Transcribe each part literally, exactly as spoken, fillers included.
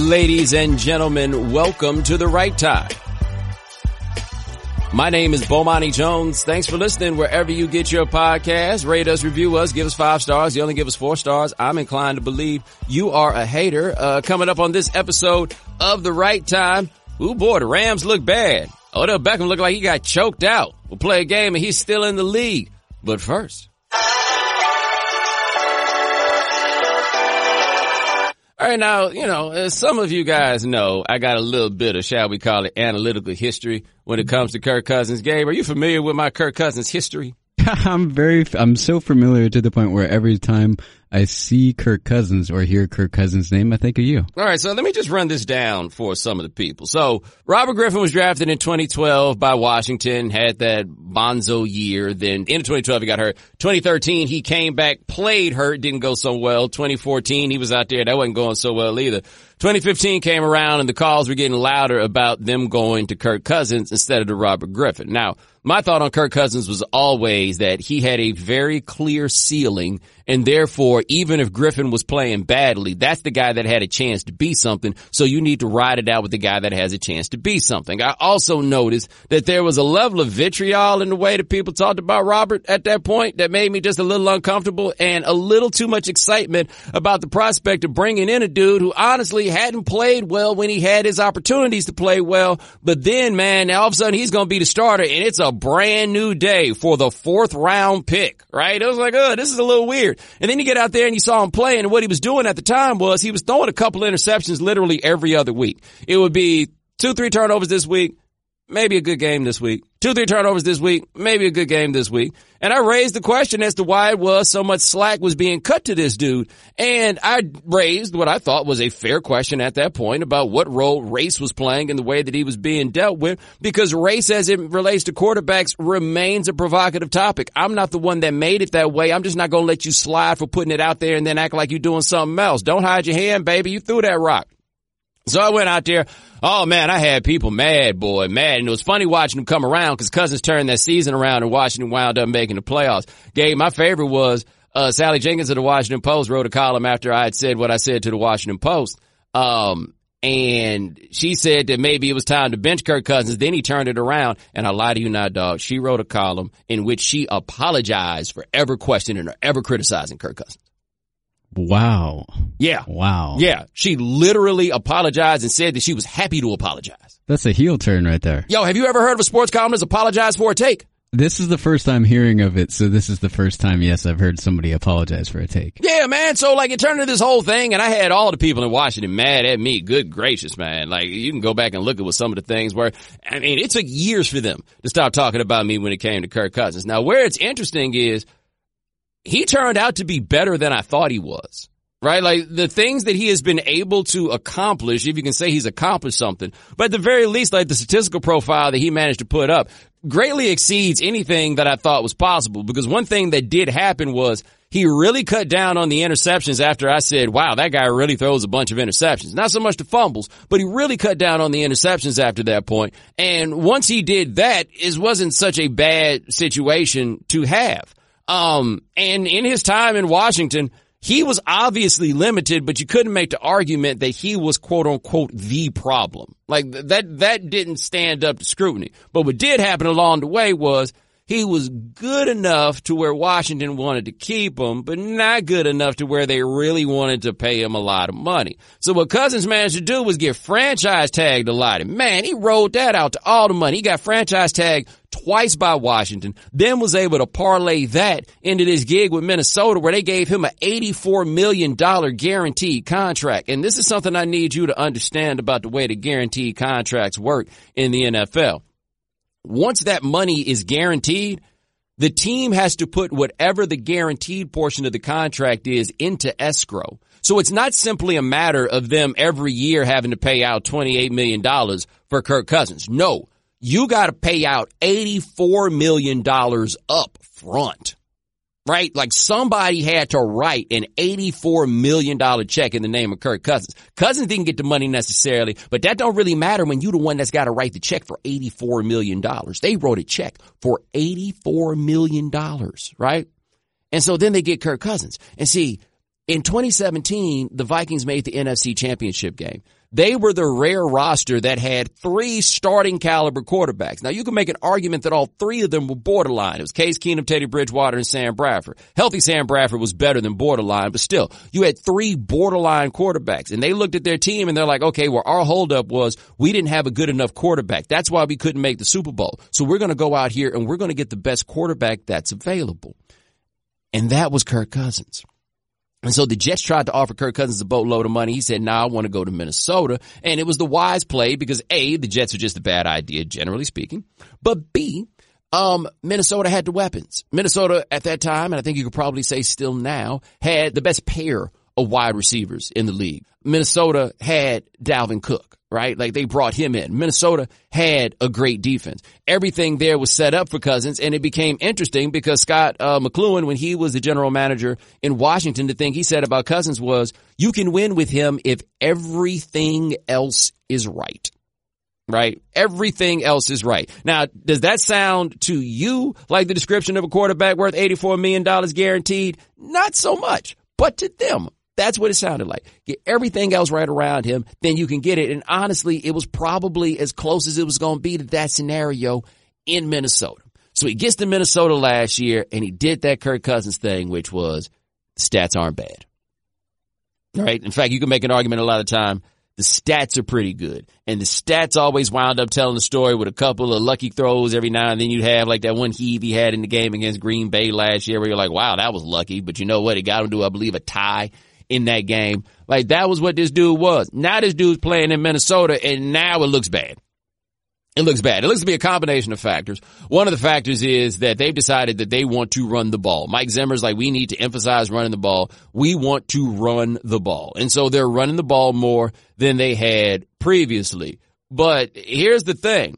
Ladies and gentlemen, welcome to The Right Time. My name is Bomani Jones. Thanks for listening wherever you get your podcast. Rate us, review us, give us five stars. You only give us four stars. I'm inclined to believe you are a hater. Uh, coming up on this episode of The Right Time. Ooh boy, the Rams look bad. Odell Beckham looked like he got choked out. We'll play a game and he's still in the league. But first. All right, now, you know, as some of you guys know, I got a little bit of, shall we call it, analytical history when it comes to Kirk Cousins' game. Are you familiar with my Kirk Cousins history? I'm very, I'm so familiar to the point where every time I see Kirk Cousins or hear Kirk Cousins' name, I think of you. All right, so let me just run this down for some of the people. So Robert Griffin was drafted in twenty twelve by Washington, had that bonzo year. Then in twenty twelve, he got hurt. twenty thirteen, he came back, played hurt, didn't go so well. twenty fourteen, he was out there. That wasn't going so well either. twenty fifteen came around and the calls were getting louder about them going to Kirk Cousins instead of to Robert Griffin. Now, my thought on Kirk Cousins was always that he had a very clear ceiling, and therefore, even if Griffin was playing badly, that's the guy that had a chance to be something, so you need to ride it out with the guy that has a chance to be something. I also noticed that there was a level of vitriol in the way that people talked about Robert at that point that made me just a little uncomfortable, and a little too much excitement about the prospect of bringing in a dude who honestly hadn't played well when he had his opportunities to play well, but then, man, all of a sudden he's going to be the starter, and it's a brand new day for the fourth round pick, right? It was like, oh, this is a little weird. And then you get out there and you saw him play, and what he was doing at the time was he was throwing a couple of interceptions literally every other week. It would be two, three turnovers this week, maybe a good game this week. Two, three turnovers this week, maybe a good game this week. And I raised the question as to why it was so much slack was being cut to this dude. And I raised what I thought was a fair question at that point about what role race was playing in the way that he was being dealt with, because race as it relates to quarterbacks remains a provocative topic. I'm not the one that made it that way. I'm just not going to let you slide for putting it out there and then act like you're doing something else. Don't hide your hand, baby. You threw that rock. So I went out there. Oh, man, I had people mad, boy, mad. And it was funny watching them come around because Cousins turned that season around and Washington wound up making the playoffs. Gabe, my favorite was uh Sally Jenkins of the Washington Post wrote a column after I had said what I said to the Washington Post. Um And she said that maybe it was time to bench Kirk Cousins. Then he turned it around. And I lie to you not, dog. She wrote a column in which she apologized for ever questioning or ever criticizing Kirk Cousins. Wow. Yeah. Wow. Yeah. She literally apologized and said that she was happy to apologize. That's a heel turn right there. Yo, have you ever heard of a sports columnist apologize for a take? This is the first time hearing of it, so this is the first time, yes, I've heard somebody apologize for a take. Yeah, man. So, like, it turned into this whole thing, and I had all the people in Washington mad at me. Good gracious, man. Like, you can go back and look at what some of the things were. I mean, it took years for them to stop talking about me when it came to Kirk Cousins. Now, where it's interesting is he turned out to be better than I thought he was. Right? Like the things that he has been able to accomplish, if you can say he's accomplished something, but at the very least, like the statistical profile that he managed to put up greatly exceeds anything that I thought was possible. Because one thing that did happen was he really cut down on the interceptions after I said, wow, that guy really throws a bunch of interceptions. Not so much the fumbles, but he really cut down on the interceptions after that point. And once he did that, it wasn't such a bad situation to have. Um, and in his time in Washington, he was obviously limited, but you couldn't make the argument that he was quote unquote the problem. Like that, that didn't stand up to scrutiny. But what did happen along the way was he was good enough to where Washington wanted to keep him, but not good enough to where they really wanted to pay him a lot of money. So what Cousins managed to do was get franchise tagged a lot. And man, he rolled that out to all the money. He got franchise tagged twice by Washington, then was able to parlay that into this gig with Minnesota where they gave him an eighty-four million dollars guaranteed contract. And this is something I need you to understand about the way the guaranteed contracts work in the N F L. Once that money is guaranteed, the team has to put whatever the guaranteed portion of the contract is into escrow. So it's not simply a matter of them every year having to pay out twenty-eight million dollars for Kirk Cousins. No. You got to pay out eighty-four million dollars up front, right? Like somebody had to write an eighty-four million dollars check in the name of Kirk Cousins. Cousins didn't get the money necessarily, but that don't really matter when you're the one that's got to write the check for eighty-four million dollars. They wrote a check for eighty-four million dollars, right? And so then they get Kirk Cousins. And see, In twenty seventeen, the Vikings made the N F C Championship game. They were the rare roster that had three starting caliber quarterbacks. Now, you can make an argument that all three of them were borderline. It was Case Keenum, Teddy Bridgewater, and Sam Bradford. Healthy Sam Bradford was better than borderline, but still, you had three borderline quarterbacks. And they looked at their team and they're like, okay, well, our holdup was we didn't have a good enough quarterback. That's why we couldn't make the Super Bowl. So we're going to go out here and we're going to get the best quarterback that's available. And that was Kirk Cousins. And so the Jets tried to offer Kirk Cousins a boatload of money. He said, nah, I want to go to Minnesota. And it was the wise play because A, the Jets are just a bad idea, generally speaking. But B, um, Minnesota had the weapons. Minnesota at that time, and I think you could probably say still now, had the best pair of wide receivers in the league. Minnesota had Dalvin Cook, right? Like they brought him in. Minnesota had a great defense. Everything there was set up for Cousins, and it became interesting because Scott uh, McCloughan, when he was the general manager in Washington, the thing he said about Cousins was, you can win with him if everything else is right. Right? Everything else is right. Now, does that sound to you like the description of a quarterback worth eighty-four million dollars guaranteed? Not so much, but to them, that's what it sounded like. Get everything else right around him, then you can get it. And honestly, it was probably as close as it was going to be to that scenario in Minnesota. So he gets to Minnesota last year, and he did that Kirk Cousins thing, which was the stats aren't bad. All right? In fact, you can make an argument a lot of time. The stats are pretty good. And the stats always wound up telling the story with a couple of lucky throws every now and then. You'd have like that one heave he had in the game against Green Bay last year where you're like, wow, that was lucky. But you know what? It got him to, I believe, a tie in that game. Like that was what this dude was. Now this dude's playing in Minnesota and now it looks bad. It looks bad. It looks to be a combination of factors. One of the factors is that they've decided that they want to run the ball. Mike Zimmer's like, we need to emphasize running the ball. We want to run the ball. And so they're running the ball more than they had previously. But here's the thing.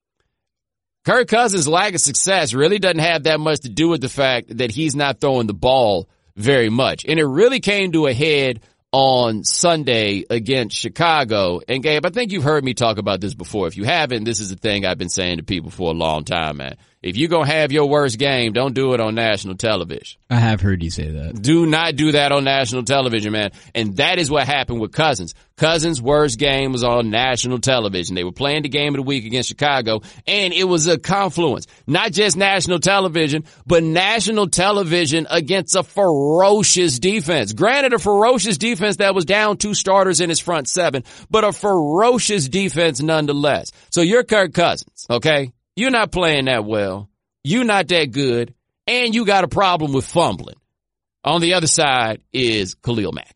Kirk Cousins' lack of success really doesn't have that much to do with the fact that he's not throwing the ball very much. And it really came to a head on Sunday against Chicago. And Gabe, I think you've heard me talk about this before. If you haven't, this is the thing I've been saying to people for a long time, man. If you're going to have your worst game, don't do it on national television. I have heard you say that. Do not do that on national television, man. And that is what happened with Cousins. Cousins' worst game was on national television. They were playing the game of the week against Chicago, and it was a confluence. Not just national television, but national television against a ferocious defense. Granted, a ferocious defense that was down two starters in its front seven, but a ferocious defense nonetheless. So you're Kirk Cousins, okay? You're not playing that well. You're not that good. And you got a problem with fumbling. On the other side is Khalil Mack.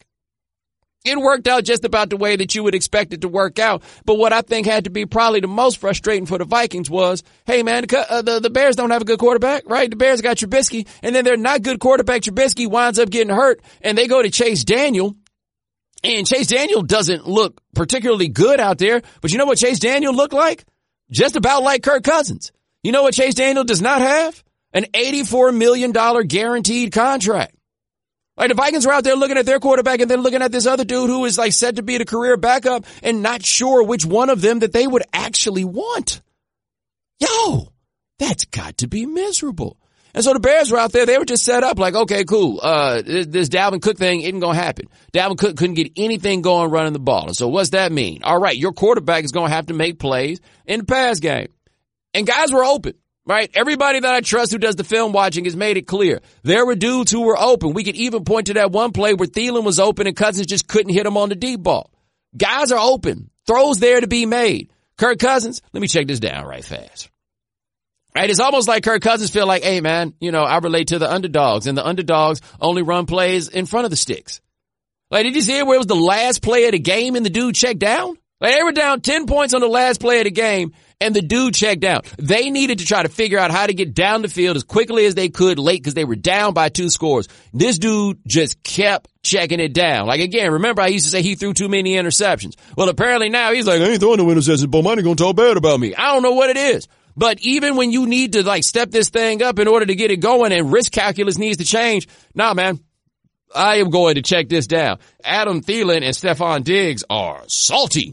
It worked out just about the way that you would expect it to work out. But what I think had to be probably the most frustrating for the Vikings was, hey, man, the, uh, the, the Bears don't have a good quarterback, right? The Bears got Trubisky, and then their not good quarterback Trubisky winds up getting hurt, and they go to Chase Daniel. And Chase Daniel doesn't look particularly good out there. But you know what Chase Daniel looked like? Just about like Kirk Cousins. You know what Chase Daniel does not have? An eighty-four million dollars guaranteed contract. Like the Vikings were out there looking at their quarterback and then looking at this other dude who is like said to be the career backup and not sure which one of them that they would actually want. Yo, that's got to be miserable. And so the Bears were out there. They were just set up like, okay, cool. Uh, this Dalvin Cook thing isn't going to happen. Dalvin Cook couldn't get anything going running the ball. And so what's that mean? All right, your quarterback is going to have to make plays in the pass game. And guys were open, right? Everybody that I trust who does the film watching has made it clear. There were dudes who were open. We could even point to that one play where Thielen was open and Cousins just couldn't hit him on the deep ball. Guys are open. Throws there to be made. Kirk Cousins, let me check this down right fast. Right, it's almost like Kirk Cousins feel like, hey, man, you know, I relate to the underdogs, and the underdogs only run plays in front of the sticks. Like, did you see it where it was the last play of the game and the dude checked down? Like, they were down ten points on the last play of the game, and the dude checked down. They needed to try to figure out how to get down the field as quickly as they could late because they were down by two scores. This dude just kept checking it down. Like, again, remember I used to say he threw too many interceptions. Well, apparently now he's like, I ain't throwing no interceptions, but mine ain't going to talk bad about me. I don't know what it is. But even when you need to like step this thing up in order to get it going and risk calculus needs to change, nah, man, I am going to check this down. Adam Thielen and Stephon Diggs are salty.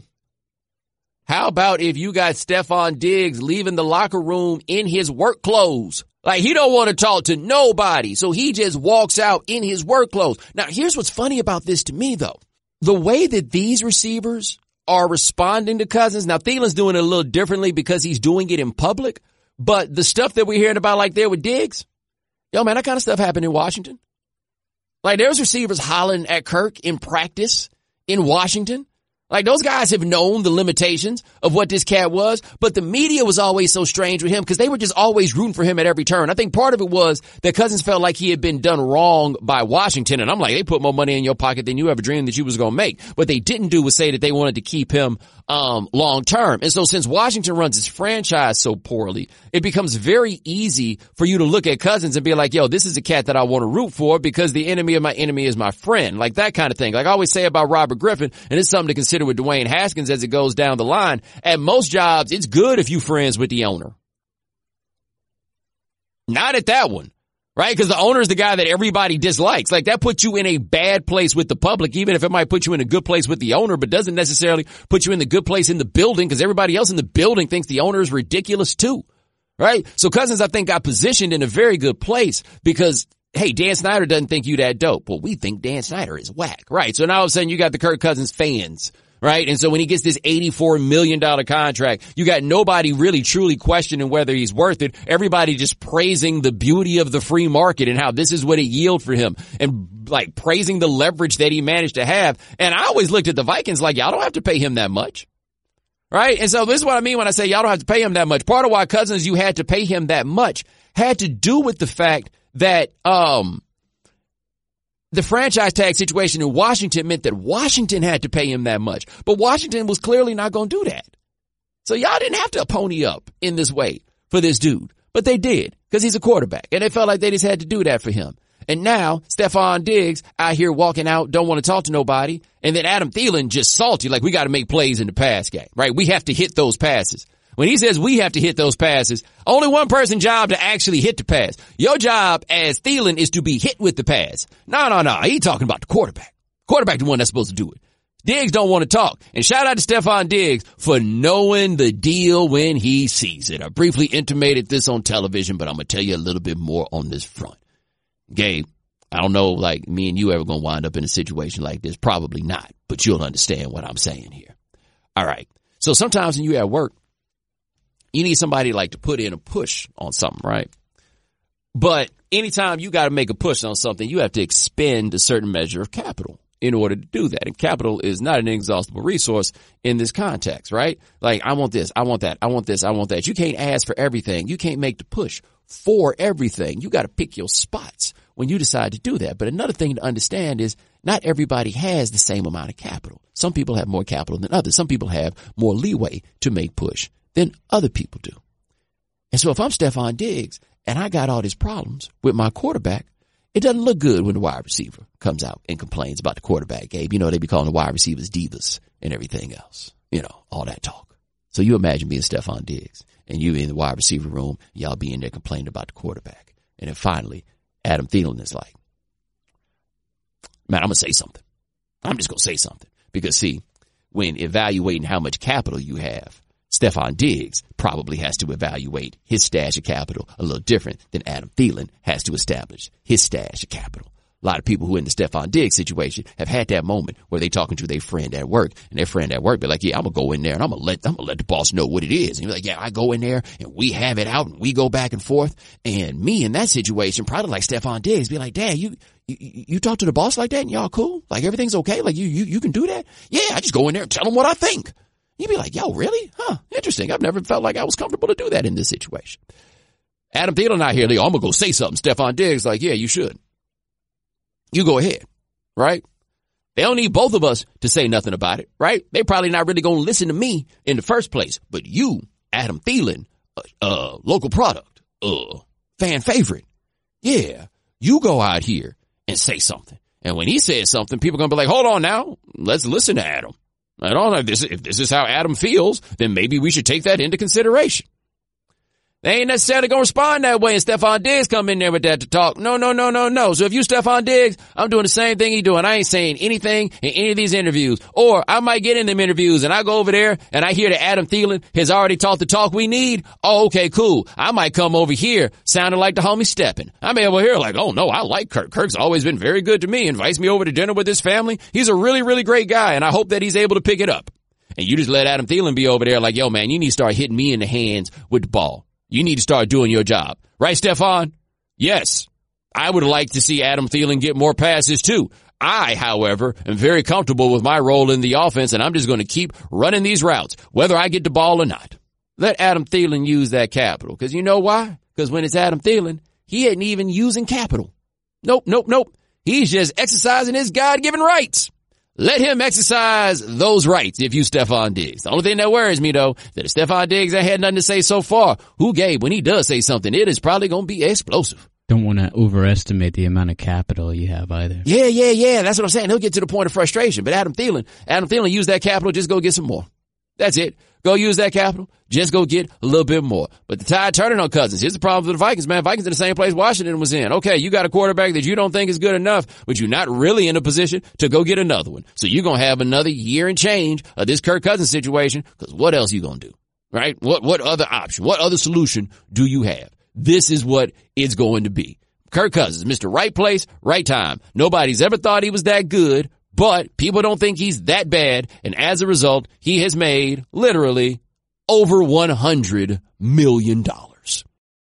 How about if you got Stephon Diggs leaving the locker room in his work clothes? Like, he don't want to talk to nobody, so he just walks out in his work clothes. Now, here's what's funny about this to me, though. The way that these receivers are responding to Cousins, now Thielen's doing it a little differently because he's doing it in public, but the stuff that we're hearing about like there with Diggs, yo, man, that kind of stuff happened in Washington. Like, there's receivers hollering at Kirk in practice in Washington. Like, those guys have known the limitations of what this cat was, but the media was always so strange with him because they were just always rooting for him at every turn. I think part of it was that Cousins felt like he had been done wrong by Washington, and I'm like, they put more money in your pocket than you ever dreamed that you was going to make. What they didn't do was say that they wanted to keep him um long term. And so since Washington runs his franchise so poorly, it becomes very easy for you to look at Cousins and be like, yo, this is a cat that I want to root for because the enemy of my enemy is my friend. Like that kind of thing. Like I always say about Robert Griffin, and it's something to consider with Dwayne Haskins as it goes down the line. At most jobs, it's good if you friends with the owner. Not at that one. Right? Because the owner is the guy that everybody dislikes. Like, that puts you in a bad place with the public, even if it might put you in a good place with the owner, but doesn't necessarily put you in the good place in the building because everybody else in the building thinks the owner is ridiculous too. Right? So Cousins, I think, got positioned in a very good place because, hey, Dan Snyder doesn't think you that dope. Well, we think Dan Snyder is whack. Right? So now all of a sudden you got the Kirk Cousins fans. Right? And so when he gets this eighty-four million dollars contract, you got nobody really truly questioning whether he's worth it. Everybody just praising the beauty of the free market and how this is what it yield for him and like praising the leverage that he managed to have. And I always looked at the Vikings like, y'all don't have to pay him that much. Right? And so this is what I mean when I say y'all don't have to pay him that much. Part of why Cousins, you had to pay him that much had to do with the fact that, um, the franchise tag situation in Washington meant that Washington had to pay him that much. But Washington was clearly not going to do that. So y'all didn't have to pony up in this way for this dude. But they did because he's a quarterback. And they felt like they just had to do that for him. And now Stephon Diggs out here walking out, don't want to talk to nobody. And then Adam Thielen just salty like we got to make plays in the pass game, right? We have to hit those passes. When he says we have to hit those passes, only one person's job to actually hit the pass. Your job as Thielen is to be hit with the pass. No, no, no. He talking about the quarterback. Quarterback the one that's supposed to do it. Diggs don't want to talk. And shout out to Stephon Diggs for knowing the deal when he sees it. I briefly intimated this on television, but I'm going to tell you a little bit more on this front. Gabe, I don't know, like, me and you ever going to wind up in a situation like this. Probably not, but you'll understand what I'm saying here. All right. So sometimes when you're at work, you need somebody like to put in a push on something, right? But anytime you got to make a push on something, you have to expend a certain measure of capital in order to do that. And capital is not an inexhaustible resource in this context, right? Like, I want this, I want that, I want this, I want that. You can't ask for everything. You can't make the push for everything. You got to pick your spots when you decide to do that. But another thing to understand is not everybody has the same amount of capital. Some people have more capital than others. Some people have more leeway to make push than other people do. And so if I'm Stephon Diggs and I got all these problems with my quarterback, it doesn't look good when the wide receiver comes out and complains about the quarterback, Gabe. You know, they be calling the wide receivers divas and everything else. You know, all that talk. So you imagine being Stephon Diggs and you in the wide receiver room, y'all be in there complaining about the quarterback. And then finally, Adam Thielen is like, man, I'm going to say something. I'm just going to say something. Because see, when evaluating how much capital you have, Stephon Diggs probably has to evaluate his stash of capital a little different than Adam Thielen has to establish his stash of capital. A lot of people who are in the Stephon Diggs situation have had that moment where they talking to their friend at work, and their friend at work be like, yeah, I'm going to go in there and I'm going to let, I'm going to let the boss know what it is. And you're like, yeah, I go in there and we have it out and we go back and forth. And me in that situation, probably like Stephon Diggs, be like, Dad, you, you, you talk to the boss like that and y'all cool? Like everything's okay? Like you, you, you can do that? Yeah, I just go in there and tell them what I think. You'd be like, yo, really? Huh, interesting. I've never felt like I was comfortable to do that in this situation. Adam Thielen out here, like, oh, I'm going to go say something. Stephon Diggs, like, yeah, you should. You go ahead, right? They don't need both of us to say nothing about it, right? They probably not really going to listen to me in the first place. But you, Adam Thielen, uh, uh, local product, uh, fan favorite. Yeah, you go out here and say something. And when he says something, people are going to be like, hold on now. Let's listen to Adam. I don't know if this, if this is how Adam feels, then maybe we should take that into consideration. They ain't necessarily going to respond that way, and Stephon Diggs come in there with that to talk. No, no, no, no, no. So if you Stephon Diggs, I'm doing the same thing he doing. I ain't saying anything in any of these interviews. Or I might get in them interviews and I go over there and I hear that Adam Thielen has already taught the talk we need. Oh, okay, cool. I might come over here sounding like the homie Steppin'. I may over here like, oh no, I like Kirk. Kirk's always been very good to me. Invites me over to dinner with his family. He's a really, really great guy, and I hope that he's able to pick it up. And you just let Adam Thielen be over there like, yo man, you need to start hitting me in the hands with the ball. You need to start doing your job. Right, Stephon? Yes. I would like to see Adam Thielen get more passes too. I, however, am very comfortable with my role in the offense, and I'm just going to keep running these routes, whether I get the ball or not. Let Adam Thielen use that capital. Because you know why? Because when it's Adam Thielen, he ain't even using capital. Nope, nope, nope. He's just exercising his God-given rights. Let him exercise those rights if you Stephon Diggs. The only thing that worries me, though, that if Stephon Diggs ain't had nothing to say so far, who Gabe, when he does say something, it is probably going to be explosive. Don't want to overestimate the amount of capital you have either. Yeah, yeah, yeah. That's what I'm saying. He'll get to the point of frustration. But Adam Thielen, Adam Thielen use that capital, just go get some more. That's it. Go use that capital. Just go get a little bit more. But the tide turning on Cousins. Here's the problem with the Vikings, man. Vikings in the same place Washington was in. Okay, you got a quarterback that you don't think is good enough, but you're not really in a position to go get another one. So you're going to have another year and change of this Kirk Cousins situation, because what else you going to do? Right? What, what other option? What other solution do you have? This is what it's going to be. Kirk Cousins, Mister Right Place, right time. Nobody's ever thought he was that good, but people don't think he's that bad, and as a result, he has made, literally, over one hundred million dollars.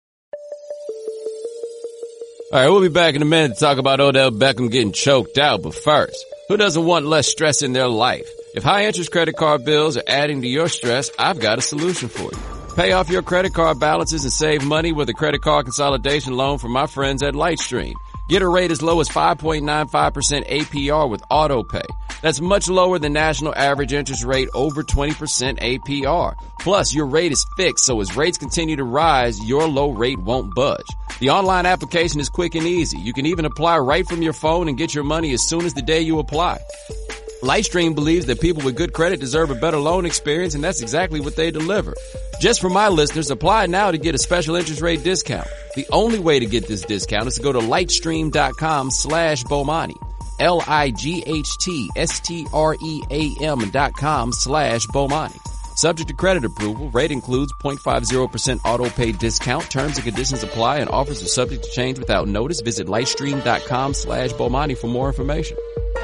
All right, we'll be back in a minute to talk about Odell Beckham getting choked out, but first, who doesn't want less stress in their life? If high-interest credit card bills are adding to your stress, I've got a solution for you. Pay off your credit card balances and save money with a credit card consolidation loan from my friends at Lightstream. Get a rate as low as five point nine five percent A P R with AutoPay. That's much lower than national average interest rate, over twenty percent A P R. Plus, your rate is fixed, so as rates continue to rise, your low rate won't budge. The online application is quick and easy. You can even apply right from your phone and get your money as soon as the day you apply. Lightstream believes that people with good credit deserve a better loan experience, and that's exactly what they deliver. Just for my listeners, apply now to get a special interest rate discount. The only way to get this discount is to go to lightstream.com slash Bomani. L-I-G-H-T-S-T-R-E-A-M dot com slash Bomani. Subject to credit approval, rate includes zero point five zero percent auto pay discount. Terms and conditions apply, and offers are subject to change without notice. Visit lightstream.com slash Bomani for more information.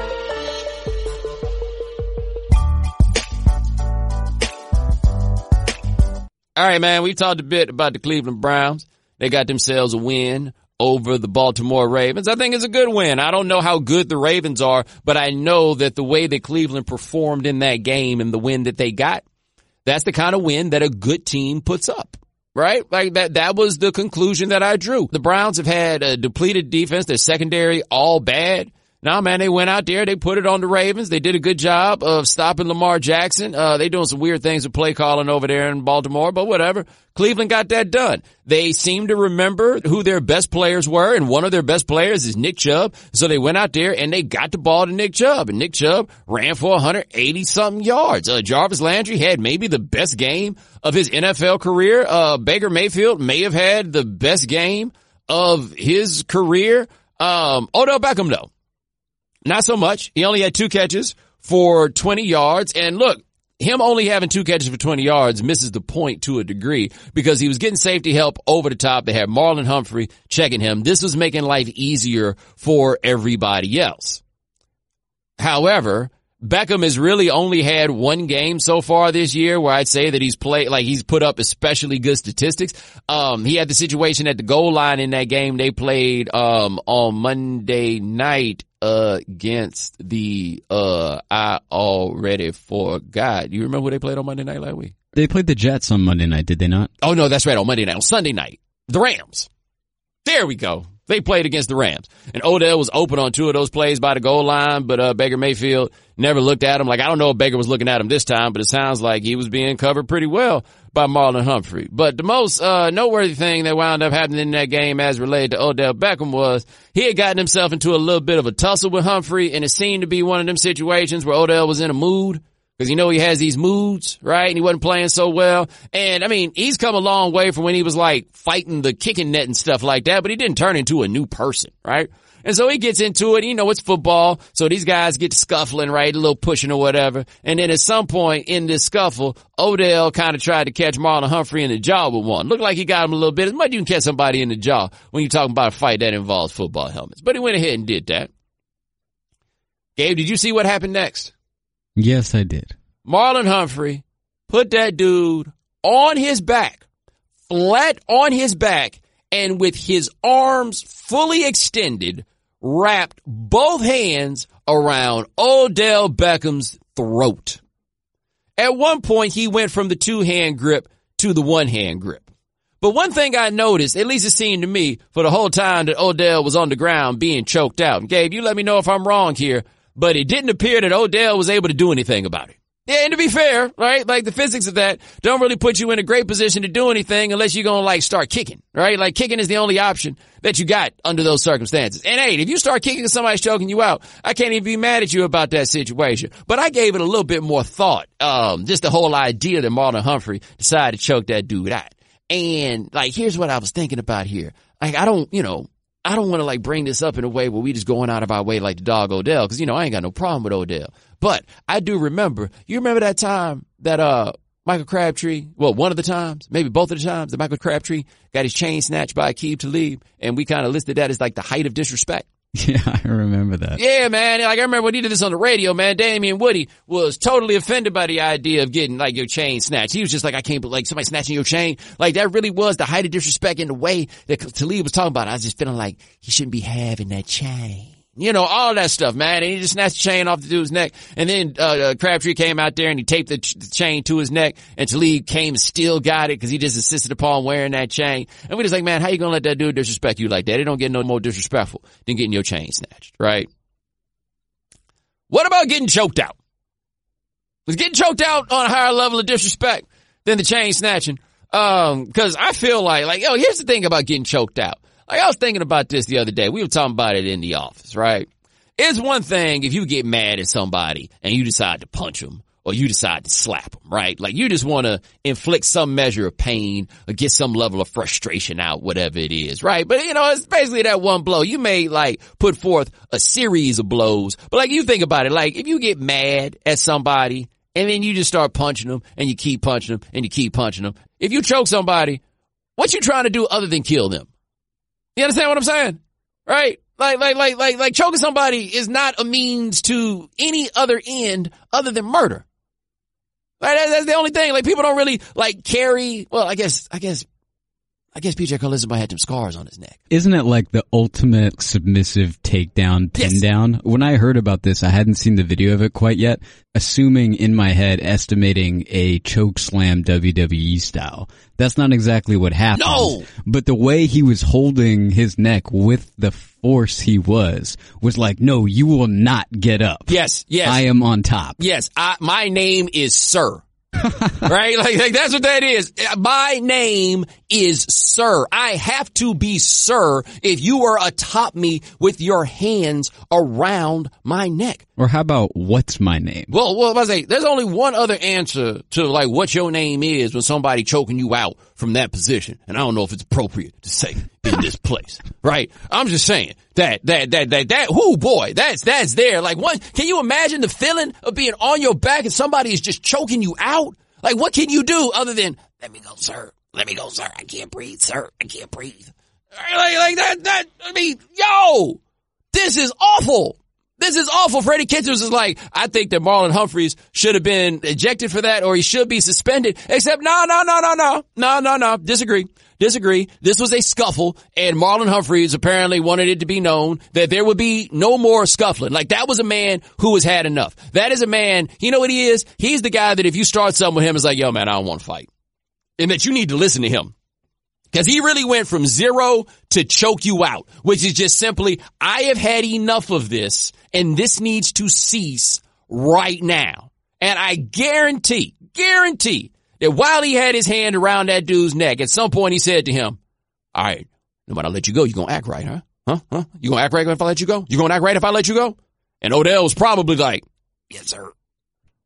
All right, man, we talked a bit about the Cleveland Browns. They got themselves a win over the Baltimore Ravens. I think it's a good win. I don't know how good the Ravens are, but I know that the way that Cleveland performed in that game and the win that they got, that's the kind of win that a good team puts up, right? Like that, that was the conclusion that I drew. The Browns have had a depleted defense. Their secondary all bad. No, man, they went out there, they put it on the Ravens. They did a good job of stopping Lamar Jackson. Uh, they doing some weird things with play calling over there in Baltimore, but whatever. Cleveland got that done. They seem to remember who their best players were, and one of their best players is Nick Chubb. So they went out there and they got the ball to Nick Chubb, and Nick Chubb ran for one hundred eighty something yards. Uh, Jarvis Landry had maybe the best game of his N F L career. Uh, Baker Mayfield may have had the best game of his career. Um, Odell Beckham though. Not so much. He only had two catches for twenty yards. And look, him only having two catches for twenty yards misses the point to a degree because he was getting safety help over the top. They had Marlon Humphrey checking him. This was making life easier for everybody else. However, Beckham has really only had one game so far this year where I'd say that he's played, like he's put up especially good statistics. Um, he had the situation at the goal line in that game they played, um, on Monday night, uh, against the, uh, I already forgot. You remember who they played on Monday night last week? They played the Jets on Monday night, did they not? Oh no, that's right. On Monday night, on Sunday night, the Rams. There we go. They played against the Rams. And Odell was open on two of those plays by the goal line, but uh Baker Mayfield never looked at him. Like, I don't know if Baker was looking at him this time, but it sounds like he was being covered pretty well by Marlon Humphrey. But the most uh noteworthy thing that wound up happening in that game as related to Odell Beckham was he had gotten himself into a little bit of a tussle with Humphrey, and it seemed to be one of them situations where Odell was in a mood. Because you know he has these moods, right? And he wasn't playing so well. And I mean, he's come a long way from when he was like fighting the kicking net and stuff like that, but he didn't turn into a new person, right? And so he gets into it. You know, it's football. So these guys get scuffling, right? A little pushing or whatever. And then at some point in this scuffle, Odell kind of tried to catch Marlon Humphrey in the jaw with one. Looked like he got him a little bit. As much as you can catch somebody in the jaw when you're talking about a fight that involves football helmets. But he went ahead and did that. Gabe, did you see what happened next? Yes, I did. Marlon Humphrey put that dude on his back, flat on his back, and with his arms fully extended, wrapped both hands around Odell Beckham's throat. At one point, he went from the two-hand grip to the one-hand grip. But one thing I noticed, at least it seemed to me, for the whole time that Odell was on the ground being choked out, and Gabe, you let me know if I'm wrong here, but it didn't appear that Odell was able to do anything about it. Yeah, and to be fair, right, like the physics of that don't really put you in a great position to do anything unless you're going to like start kicking, right? Like kicking is the only option that you got under those circumstances. And hey, if you start kicking and somebody's choking you out, I can't even be mad at you about that situation. But I gave it a little bit more thought. Um, just the whole idea that Marlon Humphrey decided to choke that dude out. And like, here's what I was thinking about here. Like, I don't, you know, I don't want to like bring this up in a way where we just going out of our way like the dog Odell, because, you know, I ain't got no problem with Odell. But I do remember, you remember that time that uh Michael Crabtree, well, one of the times, maybe both of the times that Michael Crabtree got his chain snatched by Aqib Talib, and we kind of listed that as like the height of disrespect. Yeah, I remember that. Yeah, man. Like, I remember when he did this on the radio, man. Damian Woody was totally offended by the idea of getting, like, your chain snatched. He was just like, I can't believe, like, somebody snatching your chain. Like, that really was the height of disrespect in the way that Talib was talking about. I was just feeling like he shouldn't be having that chain. You know, all that stuff, man. And he just snatched the chain off the dude's neck. And then, uh, uh Crabtree came out there and he taped the, ch- the chain to his neck. And Talib came and still got it because he just insisted upon wearing that chain. And we just like, man, how you gonna let that dude disrespect you like that? It don't get no more disrespectful than getting your chain snatched, right? What about getting choked out? Was getting choked out on a higher level of disrespect than the chain snatching? Um, cause I feel like, like, yo, here's the thing about getting choked out. Like, I was thinking about this the other day. We were talking about it in the office, right? It's one thing if you get mad at somebody and you decide to punch them or you decide to slap them, right? Like, you just want to inflict some measure of pain or get some level of frustration out, whatever it is, right? But, you know, it's basically that one blow. You may, like, put forth a series of blows. But, like, you think about it. Like, if you get mad at somebody and then you just start punching them and you keep punching them and you keep punching them. If you choke somebody, what you trying to do other than kill them? You understand what I'm saying? Right? Like, like, like, like, like choking somebody is not a means to any other end other than murder. Right? That, that's the only thing. Like, people don't really, like, carry, well, I guess, I guess, I guess P J Carlizzo might have some scars on his neck. Isn't it like the ultimate submissive takedown, pin Yes. down? When I heard about this, I hadn't seen the video of it quite yet, assuming in my head, estimating a choke slam W W E style. That's not exactly what happened. No! But the way he was holding his neck with the force he was, was like, no, you will not get up. Yes, yes. I am on top. Yes, I, my name is Sir. Right? Like, like, that's what that is. My name is Sir. I have to be Sir if you are atop me with your hands around my neck. Or how about, what's my name? Well, well, I say, there's only one other answer to, like, what your name is when somebody choking you out from that position. And I don't know if it's appropriate to say in this place. Right? I'm just saying that, that, that, that, that, whoo boy, that's, that's there. Like, what, can you imagine the feeling of being on your back and somebody is just choking you out? Like, what can you do other than, let me go, sir. Let me go, sir. I can't breathe, sir. I can't breathe. Like, like that, that, I mean, yo, this is awful. This is awful. Freddie Kitchens is like, I think that Marlon Humphreys should have been ejected for that or he should be suspended. Except, no, no, no, no, no. No, no, no. Disagree. Disagree. This was a scuffle and Marlon Humphreys apparently wanted it to be known that there would be no more scuffling. Like, that was a man who has had enough. That is a man, you know what he is? He's the guy that if you start something with him, it's like, yo, man, I don't want to fight. And that you need to listen to him. Because he really went from zero to choke you out, which is just simply, I have had enough of this, and this needs to cease right now. And I guarantee, guarantee that while he had his hand around that dude's neck, at some point he said to him, all right, no matter I let you go, you going to act right, huh? Huh? Huh? You going to act right if I let you go? You going to act right if I let you go? And Odell was probably like, yes, sir.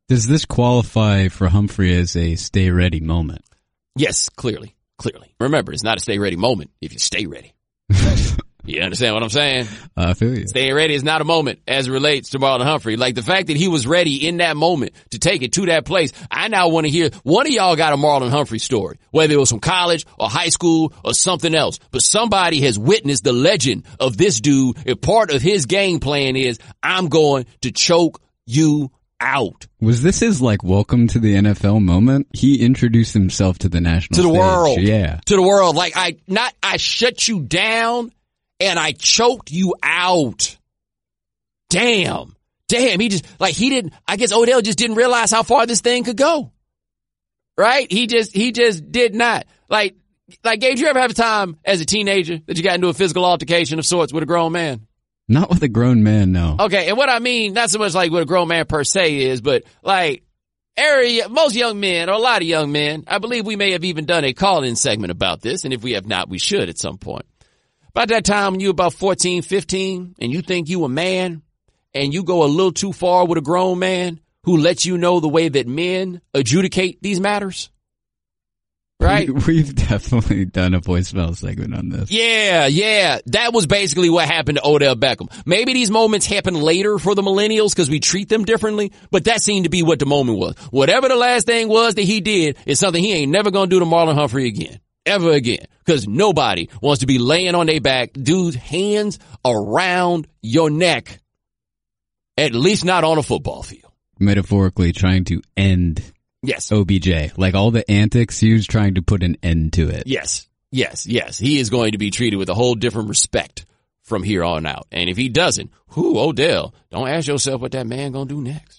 Does this qualify for Humphrey as a stay ready moment? Yes, clearly. Clearly. Remember, it's not a stay ready moment if you stay ready. You understand what I'm saying? I feel you. Staying ready is not a moment as it relates to Marlon Humphrey. Like the fact that he was ready in that moment to take it to that place. I now want to hear one of y'all got a Marlon Humphrey story, whether it was from college or high school or something else. But somebody has witnessed the legend of this dude. If part of his game plan is I'm going to choke you out. Was this his like welcome to the N F L moment? He introduced himself to the national to the stage. world. Yeah. To the world. Like I not I shut you down. And I choked you out. Damn. Damn. He just, like, he didn't, I guess Odell just didn't realize how far this thing could go. Right? He just, he just did not. Like, like, Gabe, did you ever have a time as a teenager that you got into a physical altercation of sorts with a grown man? Not with a grown man, no. Okay. And what I mean, not so much like what a grown man per se is, but like, area, most young men, or a lot of young men, I believe we may have even done a call-in segment about this. And if we have not, we should at some point. About that time when you about fourteen, fifteen, and you think you a man, and you go a little too far with a grown man who lets you know the way that men adjudicate these matters. Right? We, we've definitely done a voicemail segment on this. Yeah, yeah. That was basically what happened to Odell Beckham. Maybe these moments happen later for the millennials because we treat them differently, but that seemed to be what the moment was. Whatever the last thing was that he did is something he ain't never gonna do to Marlon Humphrey again. Ever again. Because nobody wants to be laying on their back, dude's hands around your neck. At least not on a football field. Metaphorically trying to end yes. O B J. Like all the antics, he was trying to put an end to it. Yes. Yes. Yes. He is going to be treated with a whole different respect from here on out. And if he doesn't, whoo, Odell, don't ask yourself what that man gonna do next.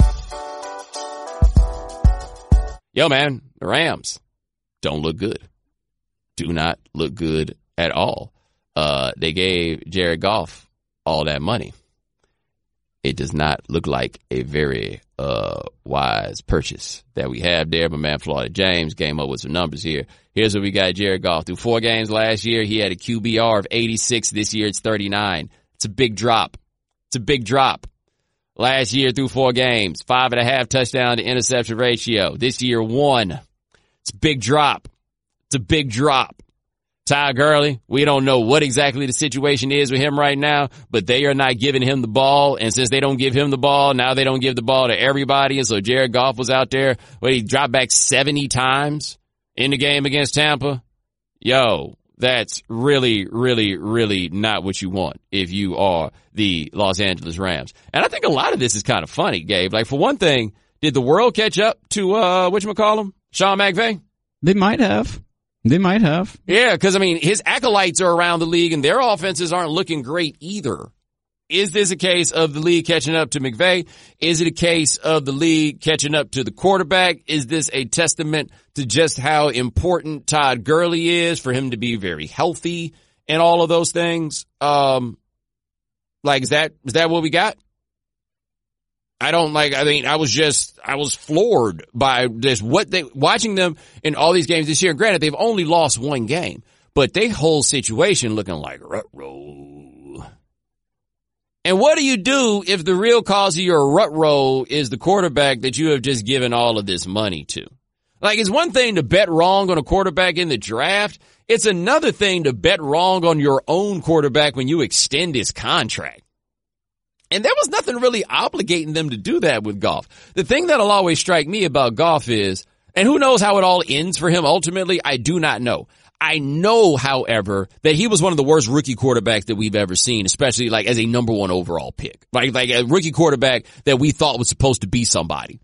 Yo, man, the Rams don't look good. Do not look good at all. Uh, they gave Jared Goff all that money. It does not look like a very, uh, wise purchase that we have there. But man, Florida James came up with some numbers here. Here's what we got Jared Goff. Through four games last year, he had a Q B R of eighty-six. This year, it's thirty-nine. It's a big drop. It's a big drop. Last year, through four games, five and a half touchdown to interception ratio. This year, one. It's a big drop. It's a big drop. Ty Gurley, we don't know what exactly the situation is with him right now, but they are not giving him the ball. And since they don't give him the ball, now they don't give the ball to everybody. And so Jared Goff was out there where he dropped back seventy times in the game against Tampa. Yo, that's really, really, really not what you want if you are the Los Angeles Rams. And I think a lot of this is kind of funny, Gabe. Like, for one thing, did the world catch up to, uh, whatchamacallem? Sean McVay? They might have. They might have. Yeah, because, I mean, his acolytes are around the league, and their offenses aren't looking great either. Is this a case of the league catching up to McVay? Is it a case of the league catching up to the quarterback? Is this a testament to just how important Todd Gurley is for him to be very healthy and all of those things? Um, like, is that is that what we got? I don't like, I mean, I was just, I was floored by this, what they, watching them in all these games this year. Granted, they've only lost one game, but their whole situation looking like rut roll. And what do you do if the real cause of your rut roll is the quarterback that you have just given all of this money to? Like, it's one thing to bet wrong on a quarterback in the draft. It's another thing to bet wrong on your own quarterback when you extend his contract. And there was nothing really obligating them to do that with Goff. The thing that'll always strike me about Goff is, and who knows how it all ends for him ultimately, I do not know. I know, however, that he was one of the worst rookie quarterbacks that we've ever seen, especially like as a number one overall pick. Like, like a rookie quarterback that we thought was supposed to be somebody.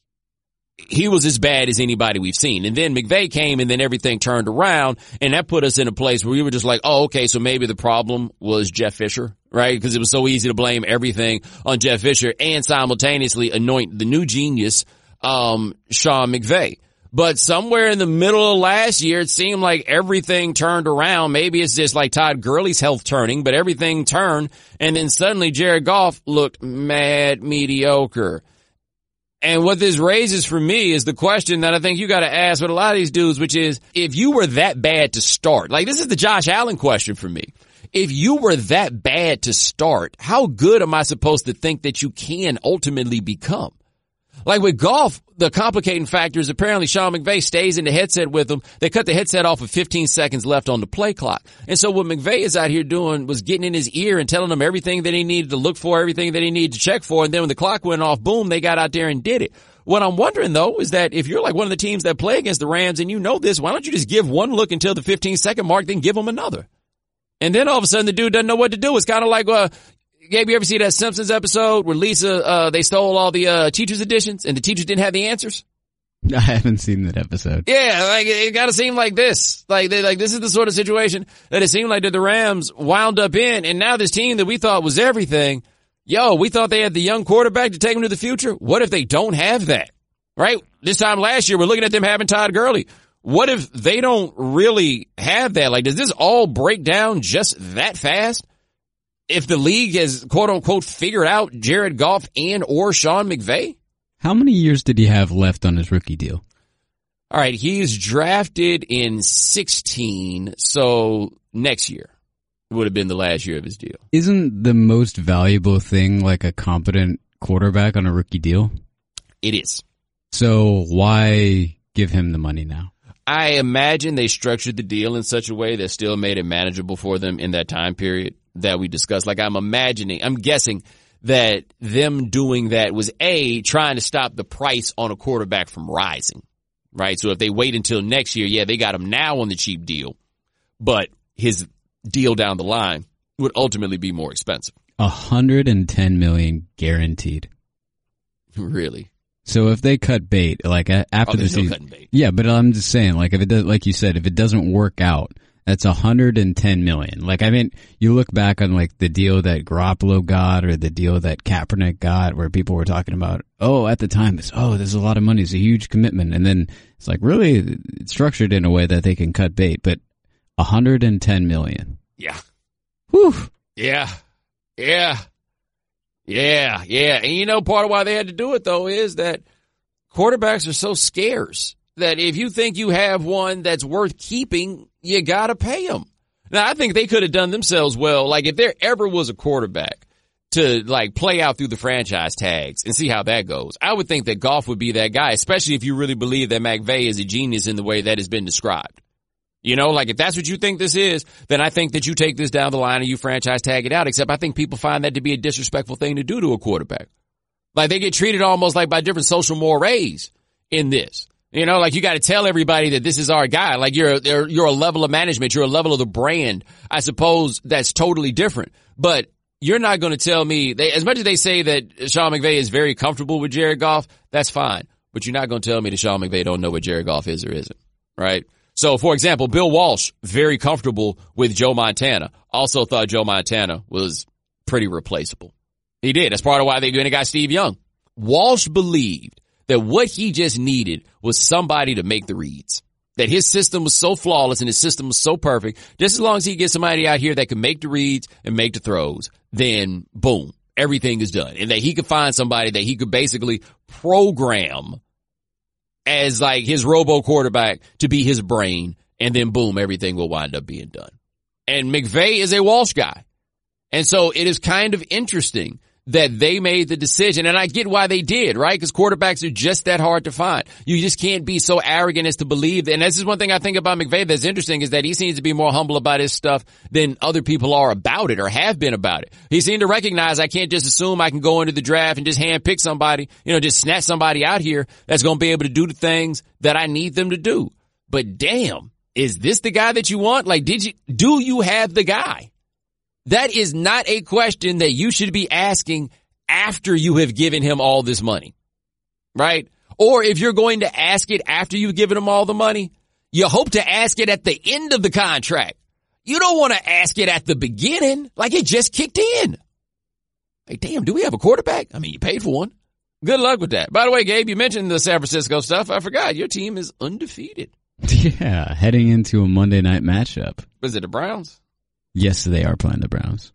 He was as bad as anybody we've seen. And then McVay came and then everything turned around, and that put us in a place where we were just like, oh, okay, so maybe the problem was Jeff Fisher, right? Because it was so easy to blame everything on Jeff Fisher and simultaneously anoint the new genius, um, Sean McVay. But somewhere in the middle of last year, it seemed like everything turned around. Maybe it's just like Todd Gurley's health turning, but everything turned, and then suddenly Jared Goff looked mad mediocre. And what this raises for me is the question that I think you got to ask with a lot of these dudes, which is, if you were that bad to start, like this is the Josh Allen question for me. If you were that bad to start, how good am I supposed to think that you can ultimately become? Like with Goff, the complicating factor is apparently Sean McVay stays in the headset with him. They cut the headset off with fifteen seconds left on the play clock. And so what McVay is out here doing was getting in his ear and telling him everything that he needed to look for, everything that he needed to check for. And then when the clock went off, boom, they got out there and did it. What I'm wondering though is that if you're like one of the teams that play against the Rams and you know this, why don't you just give one look until the fifteen second mark, then give them another? And then all of a sudden the dude doesn't know what to do. It's kind of like, uh, Gabe, you ever see that Simpsons episode where Lisa, uh, they stole all the, uh, teachers' editions and the teachers didn't have the answers? I haven't seen that episode. Yeah, like, it, it gotta seem like this. Like, they, like, this is the sort of situation that it seemed like that the Rams wound up in, and now this team that we thought was everything, yo, we thought they had the young quarterback to take them to the future. What if they don't have that? Right? This time last year, we're looking at them having Todd Gurley. What if they don't really have that? Like, does this all break down just that fast? If the league has, quote unquote, figured out Jared Goff and or Sean McVay? How many years did he have left on his rookie deal? All right, he's drafted in sixteen, so next year would have been the last year of his deal. Isn't the most valuable thing like a competent quarterback on a rookie deal? It is. So why give him the money now? I imagine they structured the deal in such a way that still made it manageable for them in that time period that we discussed. Like I'm imagining, I'm guessing that them doing that was A, trying to stop the price on a quarterback from rising, right? So if they wait until next year, yeah, they got him now on the cheap deal, but his deal down the line would ultimately be more expensive. one hundred ten million dollars guaranteed. Really? So if they cut bait, like after oh, the season, no cutting bait. Yeah, but I'm just saying, like if it does, like you said, if it doesn't work out, that's one hundred ten million. Like I mean, you look back on like the deal that Garoppolo got or the deal that Kaepernick got, where people were talking about, oh, at the time, it's oh, there's a lot of money, it's a huge commitment, and then it's like really it's structured in a way that they can cut bait, but one hundred ten million. Yeah. Whew. Yeah. Yeah. Yeah, yeah. And you know, part of why they had to do it, though, is that quarterbacks are so scarce that if you think you have one that's worth keeping, you got to pay them. Now, I think they could have done themselves well. Like, if there ever was a quarterback to, like, play out through the franchise tags and see how that goes, I would think that Goff would be that guy, especially if you really believe that McVay is a genius in the way that has been described. You know, like if that's what you think this is, then I think that you take this down the line and you franchise tag it out, except I think people find that to be a disrespectful thing to do to a quarterback. Like they get treated almost like by different social mores in this. You know, like you got to tell everybody that this is our guy. Like you're, you're, you're a level of management. You're a level of the brand. I suppose that's totally different, but you're not going to tell me they, as much as they say that Sean McVay is very comfortable with Jared Goff, that's fine. But you're not going to tell me that Sean McVay don't know what Jared Goff is or isn't, right? So, for example, Bill Walsh, very comfortable with Joe Montana. Also thought Joe Montana was pretty replaceable. He did. That's part of why they went and got Steve Young. Walsh believed that what he just needed was somebody to make the reads. That his system was so flawless and his system was so perfect. Just as long as he gets somebody out here that can make the reads and make the throws, then boom, everything is done. And that he could find somebody that he could basically program as like his robo quarterback to be his brain, and then boom, everything will wind up being done. And McVay is a Walsh guy. And so it is kind of interesting that they made the decision, and I get why they did, right? Because quarterbacks are just that hard to find. You just can't be so arrogant as to believe that. And this is one thing I think about McVay that's interesting is that he seems to be more humble about his stuff than other people are about it or have been about it. He seemed to recognize I can't just assume I can go into the draft and just hand pick somebody, you know, just snatch somebody out here that's going to be able to do the things that I need them to do. But damn, is this the guy that you want? Like, did you, do you have the guy? That is not a question that you should be asking after you have given him all this money, right? Or if you're going to ask it after you've given him all the money, you hope to ask it at the end of the contract. You don't want to ask it at the beginning, like it just kicked in. Like, damn, do we have a quarterback? I mean, you paid for one. Good luck with that. By the way, Gabe, you mentioned the San Francisco stuff. I forgot. Your team is undefeated. Yeah, heading into a Monday night matchup. Was it the Browns? Yes, they are playing the Browns.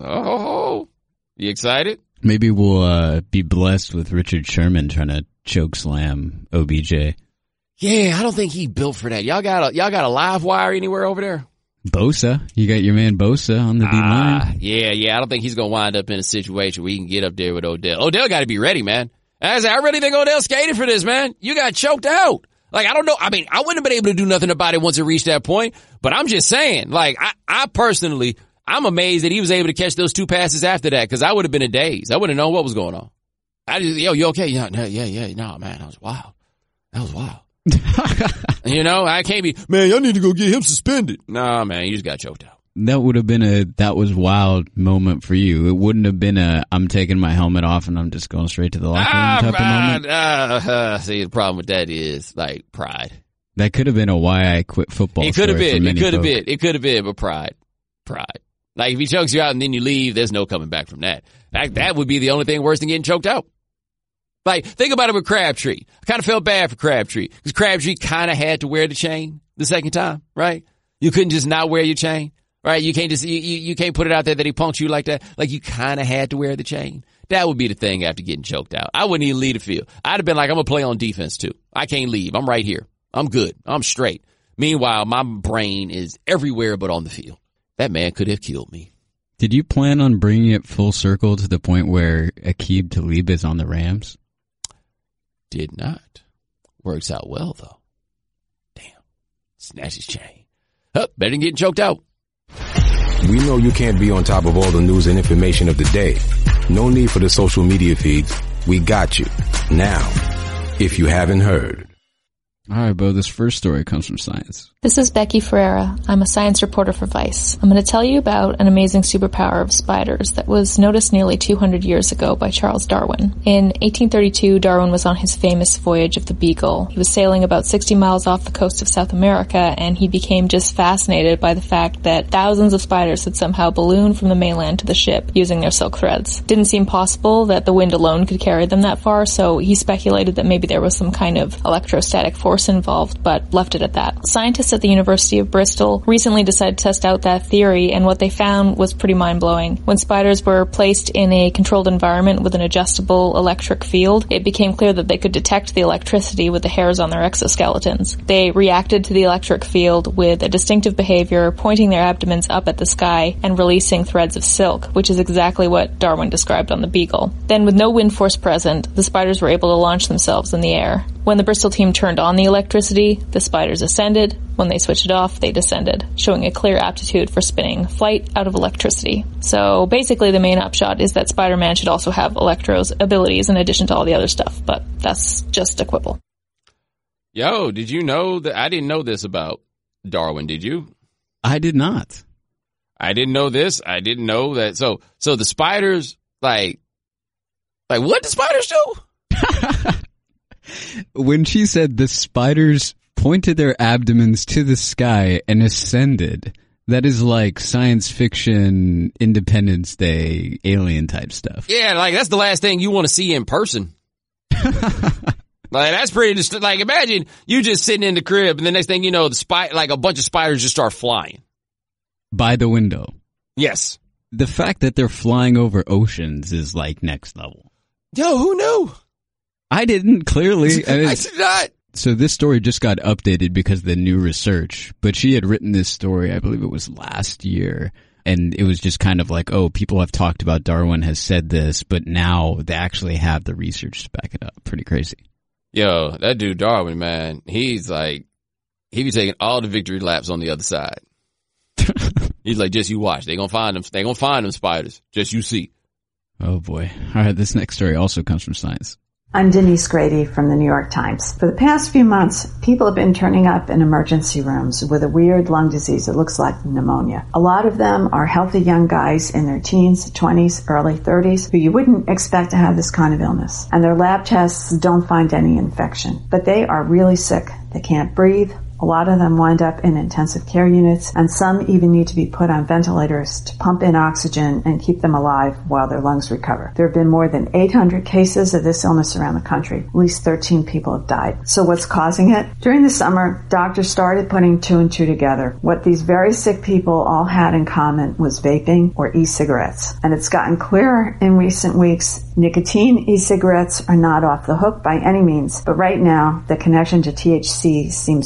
Oh, you excited? Maybe we'll uh, be blessed with Richard Sherman trying to choke slam O B J. Yeah, I don't think he built for that. Y'all got a y'all got a live wire anywhere over there? Bosa, you got your man Bosa on the D line. Ah, yeah, yeah. I don't think he's gonna wind up in a situation where he can get up there with Odell. Odell got to be ready, man. I said, I really think Odell skated for this, man. You got choked out. Like, I don't know. I mean, I wouldn't have been able to do nothing about it once it reached that point, but I'm just saying, like, I, I personally, I'm amazed that he was able to catch those two passes after that, because I would have been in a daze. I wouldn't have known what was going on. I just, yo, you okay? Yeah, yeah, yeah, yeah. No, man, that was wild. That was wild. You know, I can't be, man, y'all need to go get him suspended. Nah, man, you just got choked out. That would have been a, that was wild moment for you. It wouldn't have been a, I'm taking my helmet off and I'm just going straight to the locker room ah, type of moment. Uh, uh, see, the problem with that is, like, pride. That could have been a why I quit football. It could have been. It could have folk. been. It could have been, but pride. Pride. Like, if he chokes you out and then you leave, there's no coming back from that. That, that would be the only thing worse than getting choked out. Like, think about it with Crabtree. I kind of felt bad for Crabtree, because Crabtree kind of had to wear the chain the second time, right? You couldn't just not wear your chain, right? You can't just, you, you, you can't put it out there that he punked you like that. Like, you kind of had to wear the chain. That would be the thing after getting choked out. I wouldn't even leave the field. I'd have been like, I'm going to play on defense too. I can't leave. I'm right here. I'm good. I'm straight. Meanwhile, my brain is everywhere but on the field. That man could have killed me. Did you plan on bringing it full circle to the point where Aqib Talib is on the Rams? Did not. Works out well, though. Damn. Snatch his chain. Oh, better than getting choked out. We know you can't be on top of all the news and information of the day. No need for the social media feeds. We got you. Now, if you haven't heard. All right, Bo, this first story comes from Science. This is Becky Ferreira. I'm a science reporter for Vice. I'm going to tell you about an amazing superpower of spiders that was noticed nearly two hundred years ago by Charles Darwin. In eighteen thirty-two, Darwin was on his famous voyage of the Beagle. He was sailing about sixty miles off the coast of South America, and he became just fascinated by the fact that thousands of spiders had somehow ballooned from the mainland to the ship using their silk threads. Didn't seem possible that the wind alone could carry them that far, so he speculated that maybe there was some kind of electrostatic force involved, but left it at that. Scientists at the University of Bristol recently decided to test out that theory, and what they found was pretty mind-blowing. When spiders were placed in a controlled environment with an adjustable electric field, it became clear that they could detect the electricity with the hairs on their exoskeletons. They reacted to the electric field with a distinctive behavior, pointing their abdomens up at the sky and releasing threads of silk, which is exactly what Darwin described on the Beagle. Then, with no wind force present, the spiders were able to launch themselves in the air. When the Bristol team turned on the electricity, the spiders ascended. When they switched it off, they descended, showing a clear aptitude for spinning flight out of electricity. So basically the main upshot is that Spider-Man should also have Electro's abilities in addition to all the other stuff, but that's just a quibble. Yo, did you know that? I didn't know this about Darwin, did you? I did not. I didn't know this. I didn't know that. So, so the spiders, like, like what do spiders do? When she said the spiders pointed their abdomens to the sky and ascended, that is like science fiction, Independence Day, alien type stuff. Yeah, like that's the last thing you want to see in person. Like that's pretty, just, like imagine you just sitting in the crib and the next thing you know, the spy, like a bunch of spiders just start flying. By the window. Yes. The fact that they're flying over oceans is like next level. Yo, who knew? I didn't, clearly. I did not. So this story just got updated because of the new research, but she had written this story, I believe it was last year, and it was just kind of like, oh, people have talked about Darwin has said this, but now they actually have the research to back it up. Pretty crazy. Yo, that dude Darwin, man, he's like, he be taking all the victory laps on the other side. He's like, just you watch. They gonna find them. They gonna find them spiders. Just you see. Oh boy. All right. This next story also comes from Science. I'm Denise Grady from the New York Times. For the past few months, people have been turning up in emergency rooms with a weird lung disease that looks like pneumonia. A lot of them are healthy young guys in their teens, twenties, early thirties, who you wouldn't expect to have this kind of illness. And their lab tests don't find any infection. But they are really sick. They can't breathe. A lot of them wind up in intensive care units, and some even need to be put on ventilators to pump in oxygen and keep them alive while their lungs recover. There have been more than eight hundred cases of this illness around the country. At least thirteen people have died. So what's causing it? During the summer, doctors started putting two and two together. What these very sick people all had in common was vaping or e-cigarettes. And it's gotten clearer in recent weeks. Nicotine e-cigarettes are not off the hook by any means, but right now the connection to T H C seems stronger.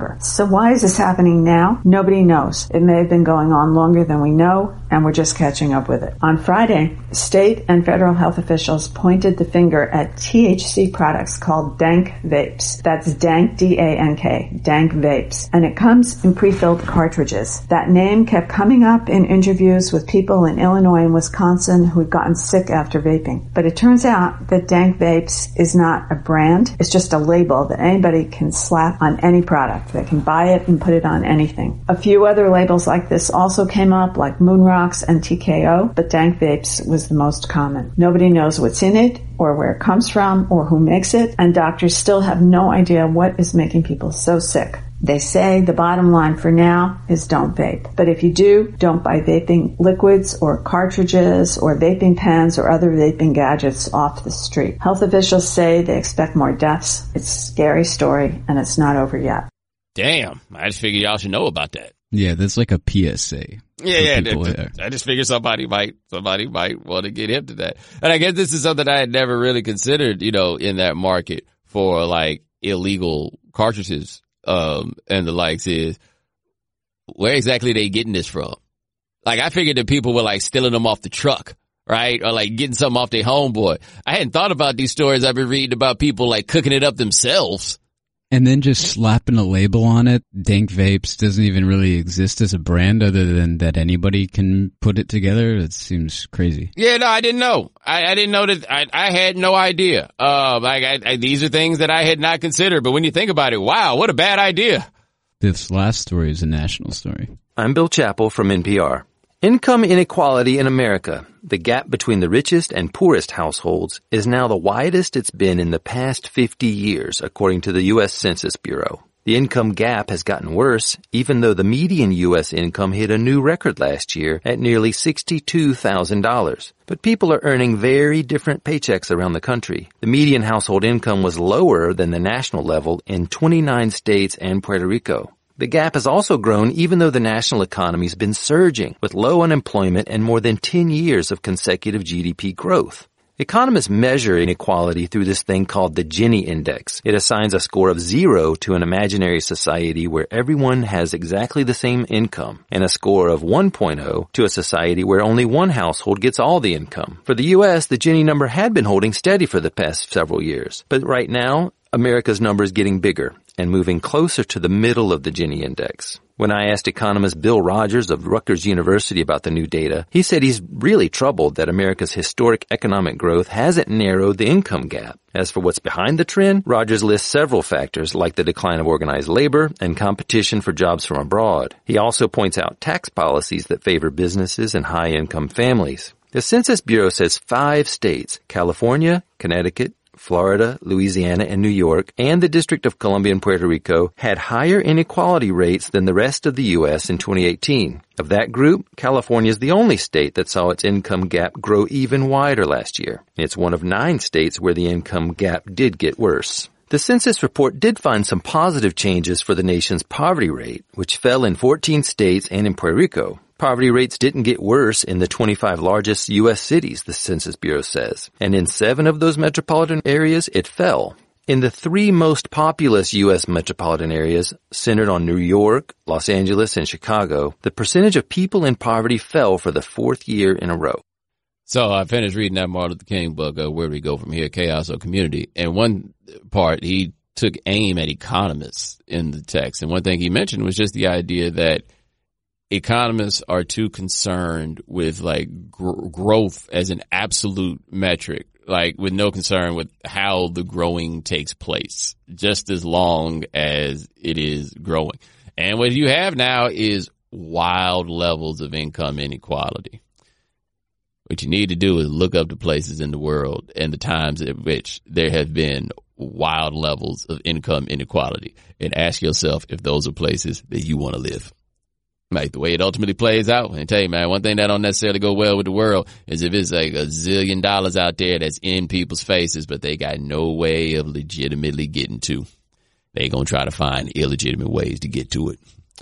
longer. So why is this happening now? Nobody knows. It may have been going on longer than we know, and we're just catching up with it. On Friday, state and federal health officials pointed the finger at T H C products called dank vapes. That's dank, D A N K, dank vapes. And it comes in pre-filled cartridges. That name kept coming up in interviews with people in Illinois and Wisconsin who had gotten sick after vaping. But it turns out that dank vapes is not a brand. It's just a label that anybody can slap on any product. They can buy it and put it on anything. A few other labels like this also came up, like Moon Rocks and T K O, but dank vapes was the most common. Nobody knows what's in it or where it comes from or who makes it, and doctors still have no idea what is making people so sick. They say the bottom line for now is don't vape. But if you do, don't buy vaping liquids or cartridges or vaping pens or other vaping gadgets off the street. Health officials say they expect more deaths. It's a scary story, and it's not over yet. Damn. I just figured y'all should know about that. Yeah, that's like a P S A. Yeah, yeah. That, I just figured somebody might, somebody might want to get hip to that. And I guess this is something I had never really considered, you know, in that market for like illegal cartridges. Um, and the likes is, where exactly are they getting this from? Like, I figured that people were like stealing them off the truck, right? Or like getting something off their homeboy. I hadn't thought about these stories I've been reading about people like cooking it up themselves. And then just slapping a label on it. Dank Vapes doesn't even really exist as a brand other than that anybody can put it together. It seems crazy. Yeah, no, I didn't know. I, I didn't know that. I, I had no idea. Uh, like, I, I, these are things that I had not considered. But when you think about it, wow, what a bad idea. This last story is a national story. I'm Bill Chappell from N P R. Income inequality in America, the gap between the richest and poorest households, is now the widest it's been in the past fifty years, according to the U S Census Bureau. The income gap has gotten worse, even though the median U S income hit a new record last year at nearly sixty-two thousand dollars. But people are earning very different paychecks around the country. The median household income was lower than the national level in twenty-nine states and Puerto Rico. The gap has also grown even though the national economy's been surging, with low unemployment and more than ten years of consecutive G D P growth. Economists measure inequality through this thing called the Gini Index. It assigns a score of zero to an imaginary society where everyone has exactly the same income, and a score of one point oh to a society where only one household gets all the income. For the U S, the Gini number had been holding steady for the past several years, but right now, America's number is getting bigger and moving closer to the middle of the Gini Index. When I asked economist Bill Rogers of Rutgers University about the new data, he said he's really troubled that America's historic economic growth hasn't narrowed the income gap. As for what's behind the trend, Rogers lists several factors like the decline of organized labor and competition for jobs from abroad. He also points out tax policies that favor businesses and high-income families. The Census Bureau says five states, California, Connecticut, Florida, Louisiana, and New York, and the District of Columbia and Puerto Rico had higher inequality rates than the rest of the U S in twenty eighteen. Of that group, California is the only state that saw its income gap grow even wider last year. It's one of nine states where the income gap did get worse. The census report did find some positive changes for the nation's poverty rate, which fell in fourteen states and in Puerto Rico. Poverty rates didn't get worse in the twenty-five largest U S cities, the Census Bureau says. And in seven of those metropolitan areas, it fell. In the three most populous U S metropolitan areas, centered on New York, Los Angeles, and Chicago, the percentage of people in poverty fell for the fourth year in a row. So I finished reading that Martin Luther King book, uh, Where Do We Go From Here, Chaos or Community. And one part, he took aim at economists in the text. And one thing he mentioned was just the idea that economists are too concerned with like gr- growth as an absolute metric, like with no concern with how the growing takes place, just as long as it is growing. And what you have now is wild levels of income inequality. What you need to do is look up the places in the world and the times at which there have been wild levels of income inequality and ask yourself if those are places that you want to live. Like the way it ultimately plays out. And tell you, man, one thing that don't necessarily go well with the world is if it's like a zillion dollars out there that's in people's faces, but they got no way of legitimately getting to. They gonna try to find illegitimate ways to get to it.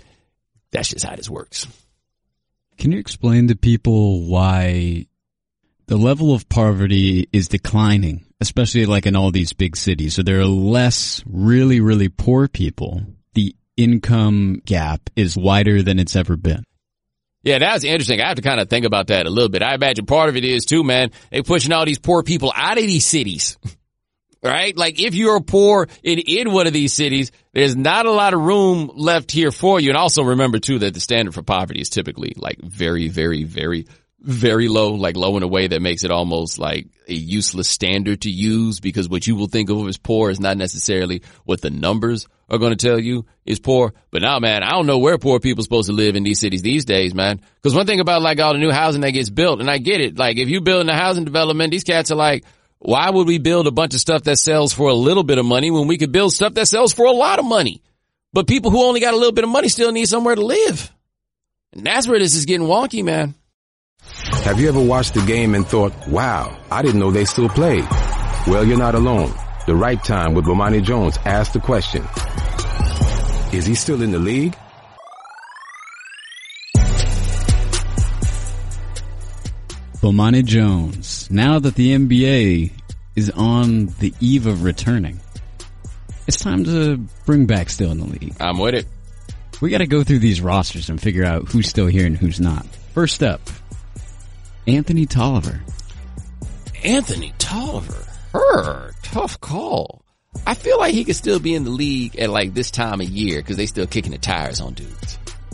That's just how this works. Can you explain to people why the level of poverty is declining, especially like in all these big cities? So there are less really, really poor people. The income gap is wider than it's ever been. Yeah, that's interesting. I have to kind of think about that a little bit. I imagine part of it is too, man, they pushing all these poor people out of these cities. Right? Like if you're poor in, in one of these cities, there's not a lot of room left here for you. And also remember too that the standard for poverty is typically like very, very, very, very low, like low in a way that makes it almost like a useless standard to use, because what you will think of as poor is not necessarily what the numbers are going to tell you is poor. But now, man, I don't know where poor people are supposed to live in these cities these days, man. Because one thing about like all the new housing that gets built, and I get it, like if you build a housing development, these cats are like, why would we build a bunch of stuff that sells for a little bit of money when we could build stuff that sells for a lot of money? But people who only got a little bit of money still need somewhere to live. And that's where this is getting wonky, man. Have you ever watched the game and thought, wow, I didn't know they still played? Well, you're not alone. The Right Time with Bomani Jones asked the question, is he still in the league? Bomani Jones. Now that the N B A is on the eve of returning, it's time to bring back Still in the League. I'm with it. We got to go through these rosters and figure out who's still here and who's not. First up, Anthony Tolliver. Anthony Tolliver. Her. Tough call. I feel like he could still be in the league at like this time of year because they still kicking the tires on dudes.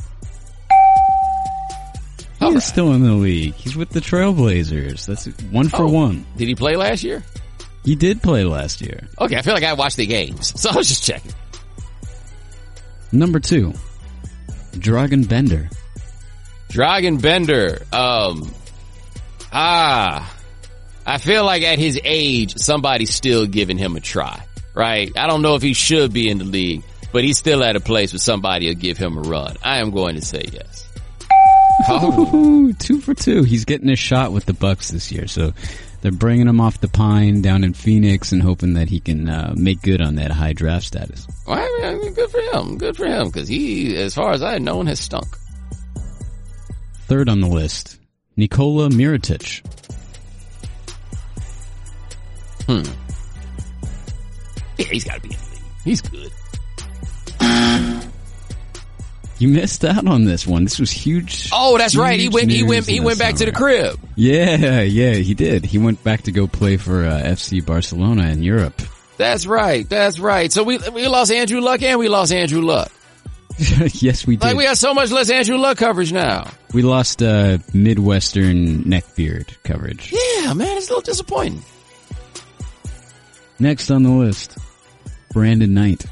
He's right. Still in the league. He's with the Trailblazers. That's one for oh, one. Did he play last year? He did play last year. Okay, I feel like I watched the games, so I was just checking. Number two, Dragan Bender. Dragan Bender. Um, ah, I feel like at his age, somebody's still giving him a try, right? I don't know if he should be in the league, but he's still at a place where somebody will give him a run. I am going to say yes. Oh, two for two. He's getting a shot with the Bucks this year, so they're bringing him off the pine down in Phoenix and hoping that he can uh, make good on that high draft status. Well, I mean, good for him. Good for him, because he, as far as I had known, has stunk. Third on the list, Nikola Mirotic. Hmm. Yeah, he's got to be in the league. He's good. You missed out on this one. This was huge. Oh, that's right. He went. He went. He went back summer. to the crib. Yeah, yeah, he did. He went back to go play for uh, F C Barcelona in Europe. That's right. That's right. So we we lost Andrew Luck and we lost Andrew Luck. Yes, we did. Like we got so much less Andrew Luck coverage now. We lost uh, Midwestern neckbeard coverage. Yeah, man, it's a little disappointing. Next on the list, Brandon Knight.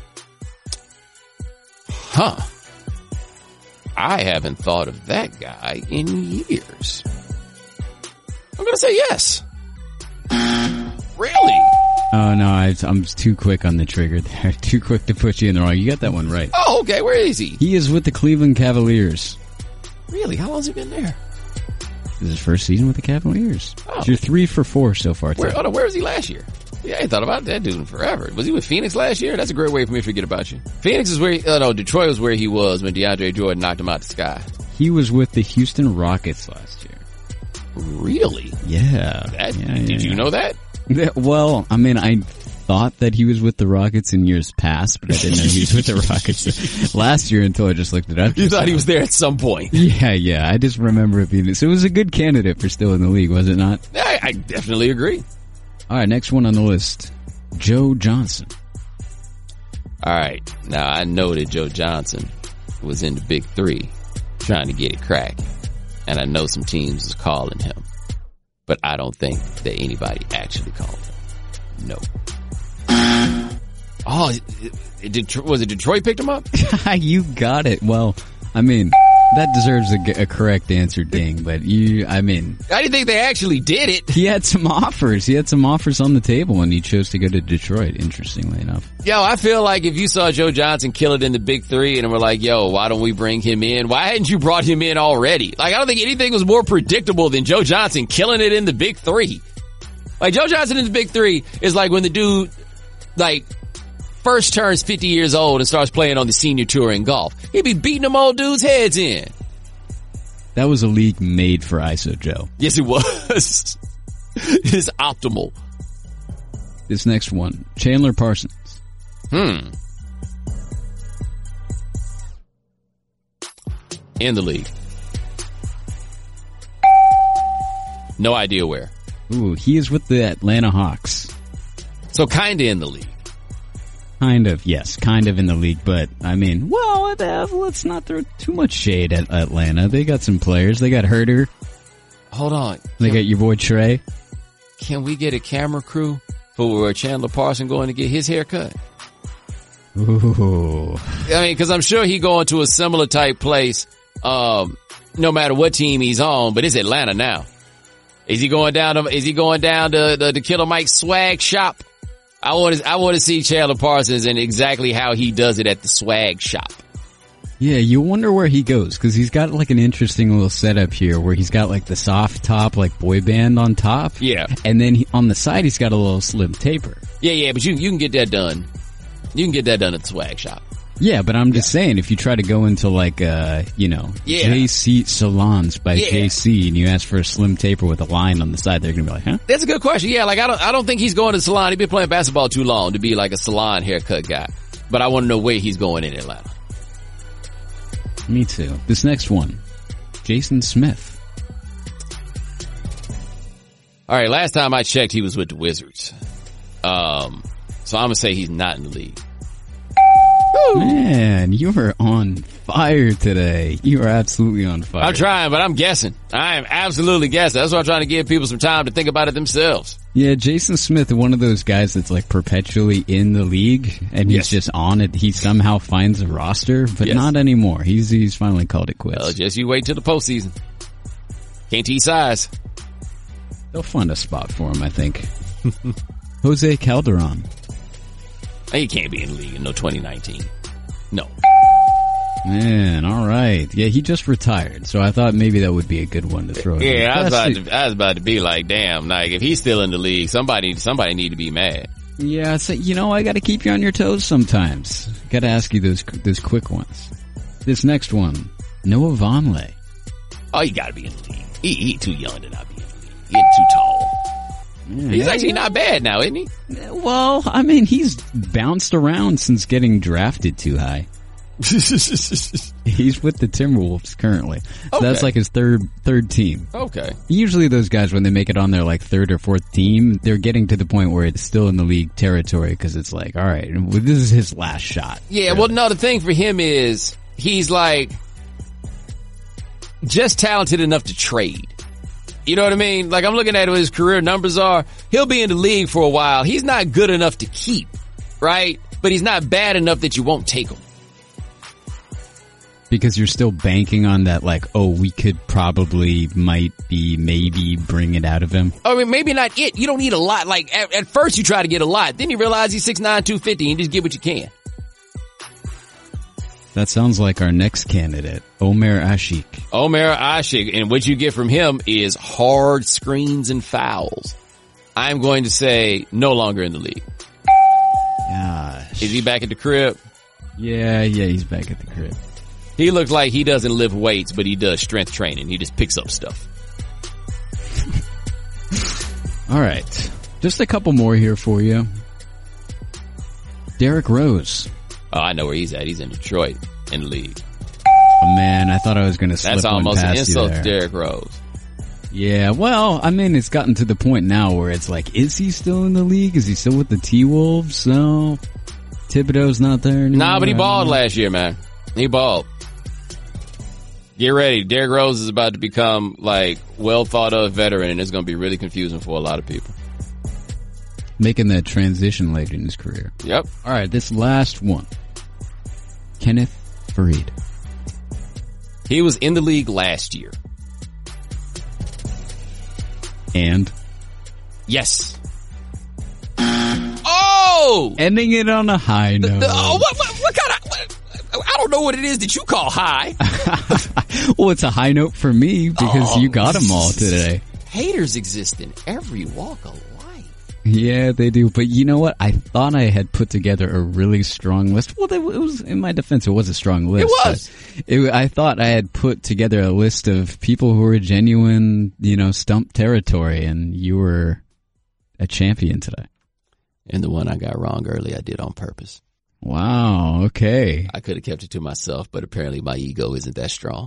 Huh. I haven't thought of that guy in years. I'm going to say yes. Really? Oh, no, I, I'm too quick on the trigger there. Too quick to put you in the wrong. You got that one right. Oh, okay. Where is he? He is with the Cleveland Cavaliers. Really? How long has he been there? This is his first season with the Cavaliers. Oh. You're three for four so far. Where, oh, no, where was he last year? Yeah, I ain't thought about that dude in forever. Was he with Phoenix last year? That's a great way for me to forget about you. Phoenix is where, he, oh no, Detroit was where he was when DeAndre Jordan knocked him out the sky. He was with the Houston Rockets last year. Really? Yeah. That, yeah did yeah. you know that? Yeah, well, I mean, I thought that he was with the Rockets in years past, but I didn't know he was with the Rockets last year until I just looked it up. You thought he was there at some point. Yeah, yeah. I just remember it being, so it was a good candidate for still in the league, was it not? I, I definitely agree. All right, next one on the list. Joe Johnson. All right. Now, I know that Joe Johnson was in the Big Three trying to get it cracking. And I know some teams is calling him. But I don't think that anybody actually called him. No. Oh, it, it, was it Detroit picked him up? You got it. Well, I mean, that deserves a, a correct answer, ding. But you, I mean, I didn't think they actually did it. He had some offers. He had some offers on the table, and he chose to go to Detroit. Interestingly enough. Yo, I feel like if you saw Joe Johnson kill it in the Big Three, and we're like, "Yo, why don't we bring him in? Why hadn't you brought him in already?" Like, I don't think anything was more predictable than Joe Johnson killing it in the Big Three. Like, Joe Johnson in the Big Three is like when the dude, like, first turns fifty years old and starts playing on the senior tour in golf. He'd be beating them old dudes' heads in. That was a league made for I S O Joe. Yes, it was. It is optimal. This next one, Chandler Parsons. Hmm. In the league. No idea where. Ooh, he is with the Atlanta Hawks. So kind of in the league. Kind of, yes, kind of in the league, but I mean, well, let's not throw too much shade at Atlanta. They got some players. They got Herter. Hold on. They Can, got your boy Trey. Can we get a camera crew for Chandler Parsons going to get his haircut? Ooh. I mean, because I'm sure he going to a similar type place, um, no matter what team he's on. But it's Atlanta now. Is he going down to? Is he going down to the, the Killer Mike swag shop? I want to. I want to see Chandler Parsons and exactly how he does it at the swag shop. Yeah, you wonder where he goes, because he's got like an interesting little setup here where he's got like the soft top, like boy band on top. Yeah. And then he, on the side, he's got a little slim taper. Yeah, yeah, but you you can get that done. You can get that done at the swag shop. Yeah, but I'm just yeah. saying, if you try to go into like, uh, you know, yeah. J C Salons by yeah. J C and you ask for a slim taper with a line on the side, they're going to be like, huh? That's a good question. Yeah, like I don't, I don't think he's going to the salon. He's been playing basketball too long to be like a salon haircut guy. But I want to know where he's going in Atlanta. Me too. This next one, Jason Smith. All right, last time I checked, he was with the Wizards. Um, so I'm going to say he's not in the league. Man, you are on fire today. You are absolutely on fire. I'm trying, but I'm guessing. I am absolutely guessing. That's why I'm trying to give people some time to think about it themselves. Yeah, Jason Smith, one of those guys that's like perpetually in the league, and he's yes. just on it. He somehow finds a roster, but yes. not anymore. He's he's finally called it quits. Well, just you wait till the postseason. Can't tease size. They'll find a spot for him, I think. Jose Calderon. He can't be in the league in no twenty nineteen. No. Man, all right. Yeah, he just retired, so I thought maybe that would be a good one to throw in. Yeah, I was, about to, I was about to be like, damn, like if he's still in the league, somebody somebody need to be mad. Yeah, so, you know, I got to keep you on your toes sometimes. Got to ask you those those quick ones. This next one, Noah Vonleh. Oh, he got to be in the league. He, he too young to not be in the league. He's too tall. Yeah, he's actually not bad now, isn't he? Well, I mean, he's bounced around since getting drafted too high. He's with the Timberwolves currently. So okay. That's like his third third team. Okay. Usually those guys, when they make it on their like third or fourth team, they're getting to the point where it's still in the league territory because it's like, all right, this is his last shot. Yeah, really. Well, no, the thing for him is he's like just talented enough to trade. You know what I mean? Like, I'm looking at what his career numbers are. He'll be in the league for a while. He's not good enough to keep, right? But he's not bad enough that you won't take him. Because you're still banking on that, like, oh, we could probably, might be, maybe bring it out of him. I mean, maybe not it. You don't need a lot. Like, at, at first you try to get a lot. Then you realize he's six nine, two fifty, and you just get what you can. That sounds like our next candidate, Omer Asik. Omer Asik, and what you get from him is hard screens and fouls. I'm going to say no longer in the league. Gosh. Is he back at the crib? Yeah, yeah, he's back at the crib. He looks like he doesn't lift weights, but he does strength training. He just picks up stuff. All right. Just a couple more here for you. Derrick Rose. Oh, I know where he's at. He's in Detroit in the league. Oh, man, I thought I was going to slip That's one almost past an insult you to there. Derrick Rose. Yeah, well, I mean, it's gotten to the point now where it's like, is he still in the league? Is he still with the T-Wolves? No. Thibodeau's not there anymore. Nah, but he balled last year, man. He balled. Get ready. Derrick Rose is about to become, like, well thought of veteran, and it's going to be really confusing for a lot of people. Making that transition late in his career. Yep. All right, this last one. Kenneth Faried. He was in the league last year. And? Yes. Oh! Ending it on a high note. The, the, oh, what, what, what kind of... What, I don't know what it is that you call high. Well, it's a high note for me because oh, you got them all today. Haters exist in every walk of life. Yeah, they do. But you know what? I thought I had put together a really strong list. Well, it was, in my defense, it was a strong list. It was. It, I thought I had put together a list of people who were genuine, you know, stump territory, and you were a champion today. And the one I got wrong early, I did on purpose. Wow. Okay. I could have kept it to myself, but apparently my ego isn't that strong.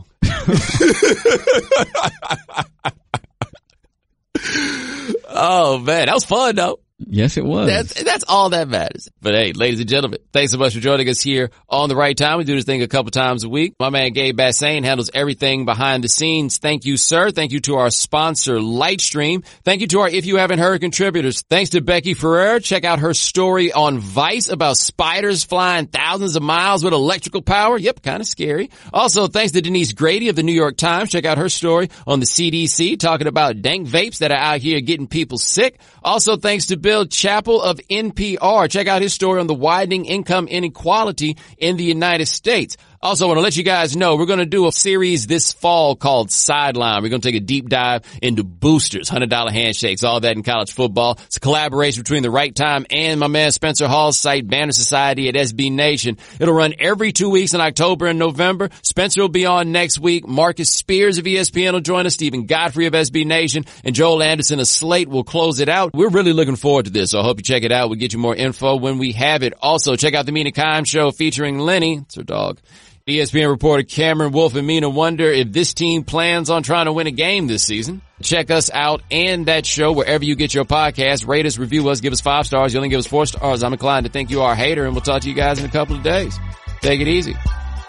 Oh man, that was fun though. Yes, it was. That's, that's all that matters. But hey, ladies and gentlemen, thanks so much for joining us here on The Right Time. We do this thing a couple times a week. My man Gabe Bassane handles everything behind the scenes. Thank you, sir. Thank you to our sponsor, Lightstream. Thank you to our If You Haven't Heard contributors. Thanks to Becky Ferrer. Check out her story on Vice about spiders flying thousands of miles with electrical power. Yep, kind of scary. Also, thanks to Denise Grady of the New York Times. Check out her story on the C D C talking about dank vapes that are out here getting people sick. Also, thanks to Bill Chappell of N P R. Check out his story on the widening income inequality in the United States. Also, I want to let you guys know we're going to do a series this fall called Sideline. We're going to take a deep dive into boosters, one hundred dollar handshakes, all that in college football. It's a collaboration between The Right Time and my man Spencer Hall's site, Banner Society at S B Nation. It'll run every two weeks in October and November. Spencer will be on next week. Marcus Spears of E S P N will join us. Stephen Godfrey of S B Nation and Joel Anderson of Slate will close it out. We're really looking forward to this, so I hope you check it out. We'll get you more info when we have it. Also, check out the Mina Kimes Show featuring Lenny. It's her dog. E S P N reporter Cameron Wolfe and Mina wonder if this team plans on trying to win a game this season. Check us out and that show wherever you get your podcast. Rate us, review us, give us five stars. You only give us four stars. I'm inclined to think you are a hater, and we'll talk to you guys in a couple of days. Take it easy.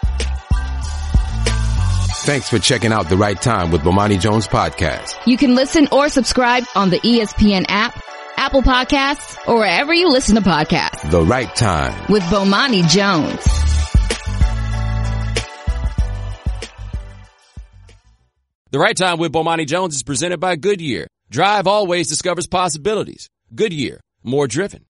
Thanks for checking out The Right Time with Bomani Jones podcast. You can listen or subscribe on the E S P N app, Apple Podcasts, or wherever you listen to podcasts. The Right Time with Bomani Jones. The Right Time with Bomani Jones is presented by Goodyear. Drive always discovers possibilities. Goodyear, more driven.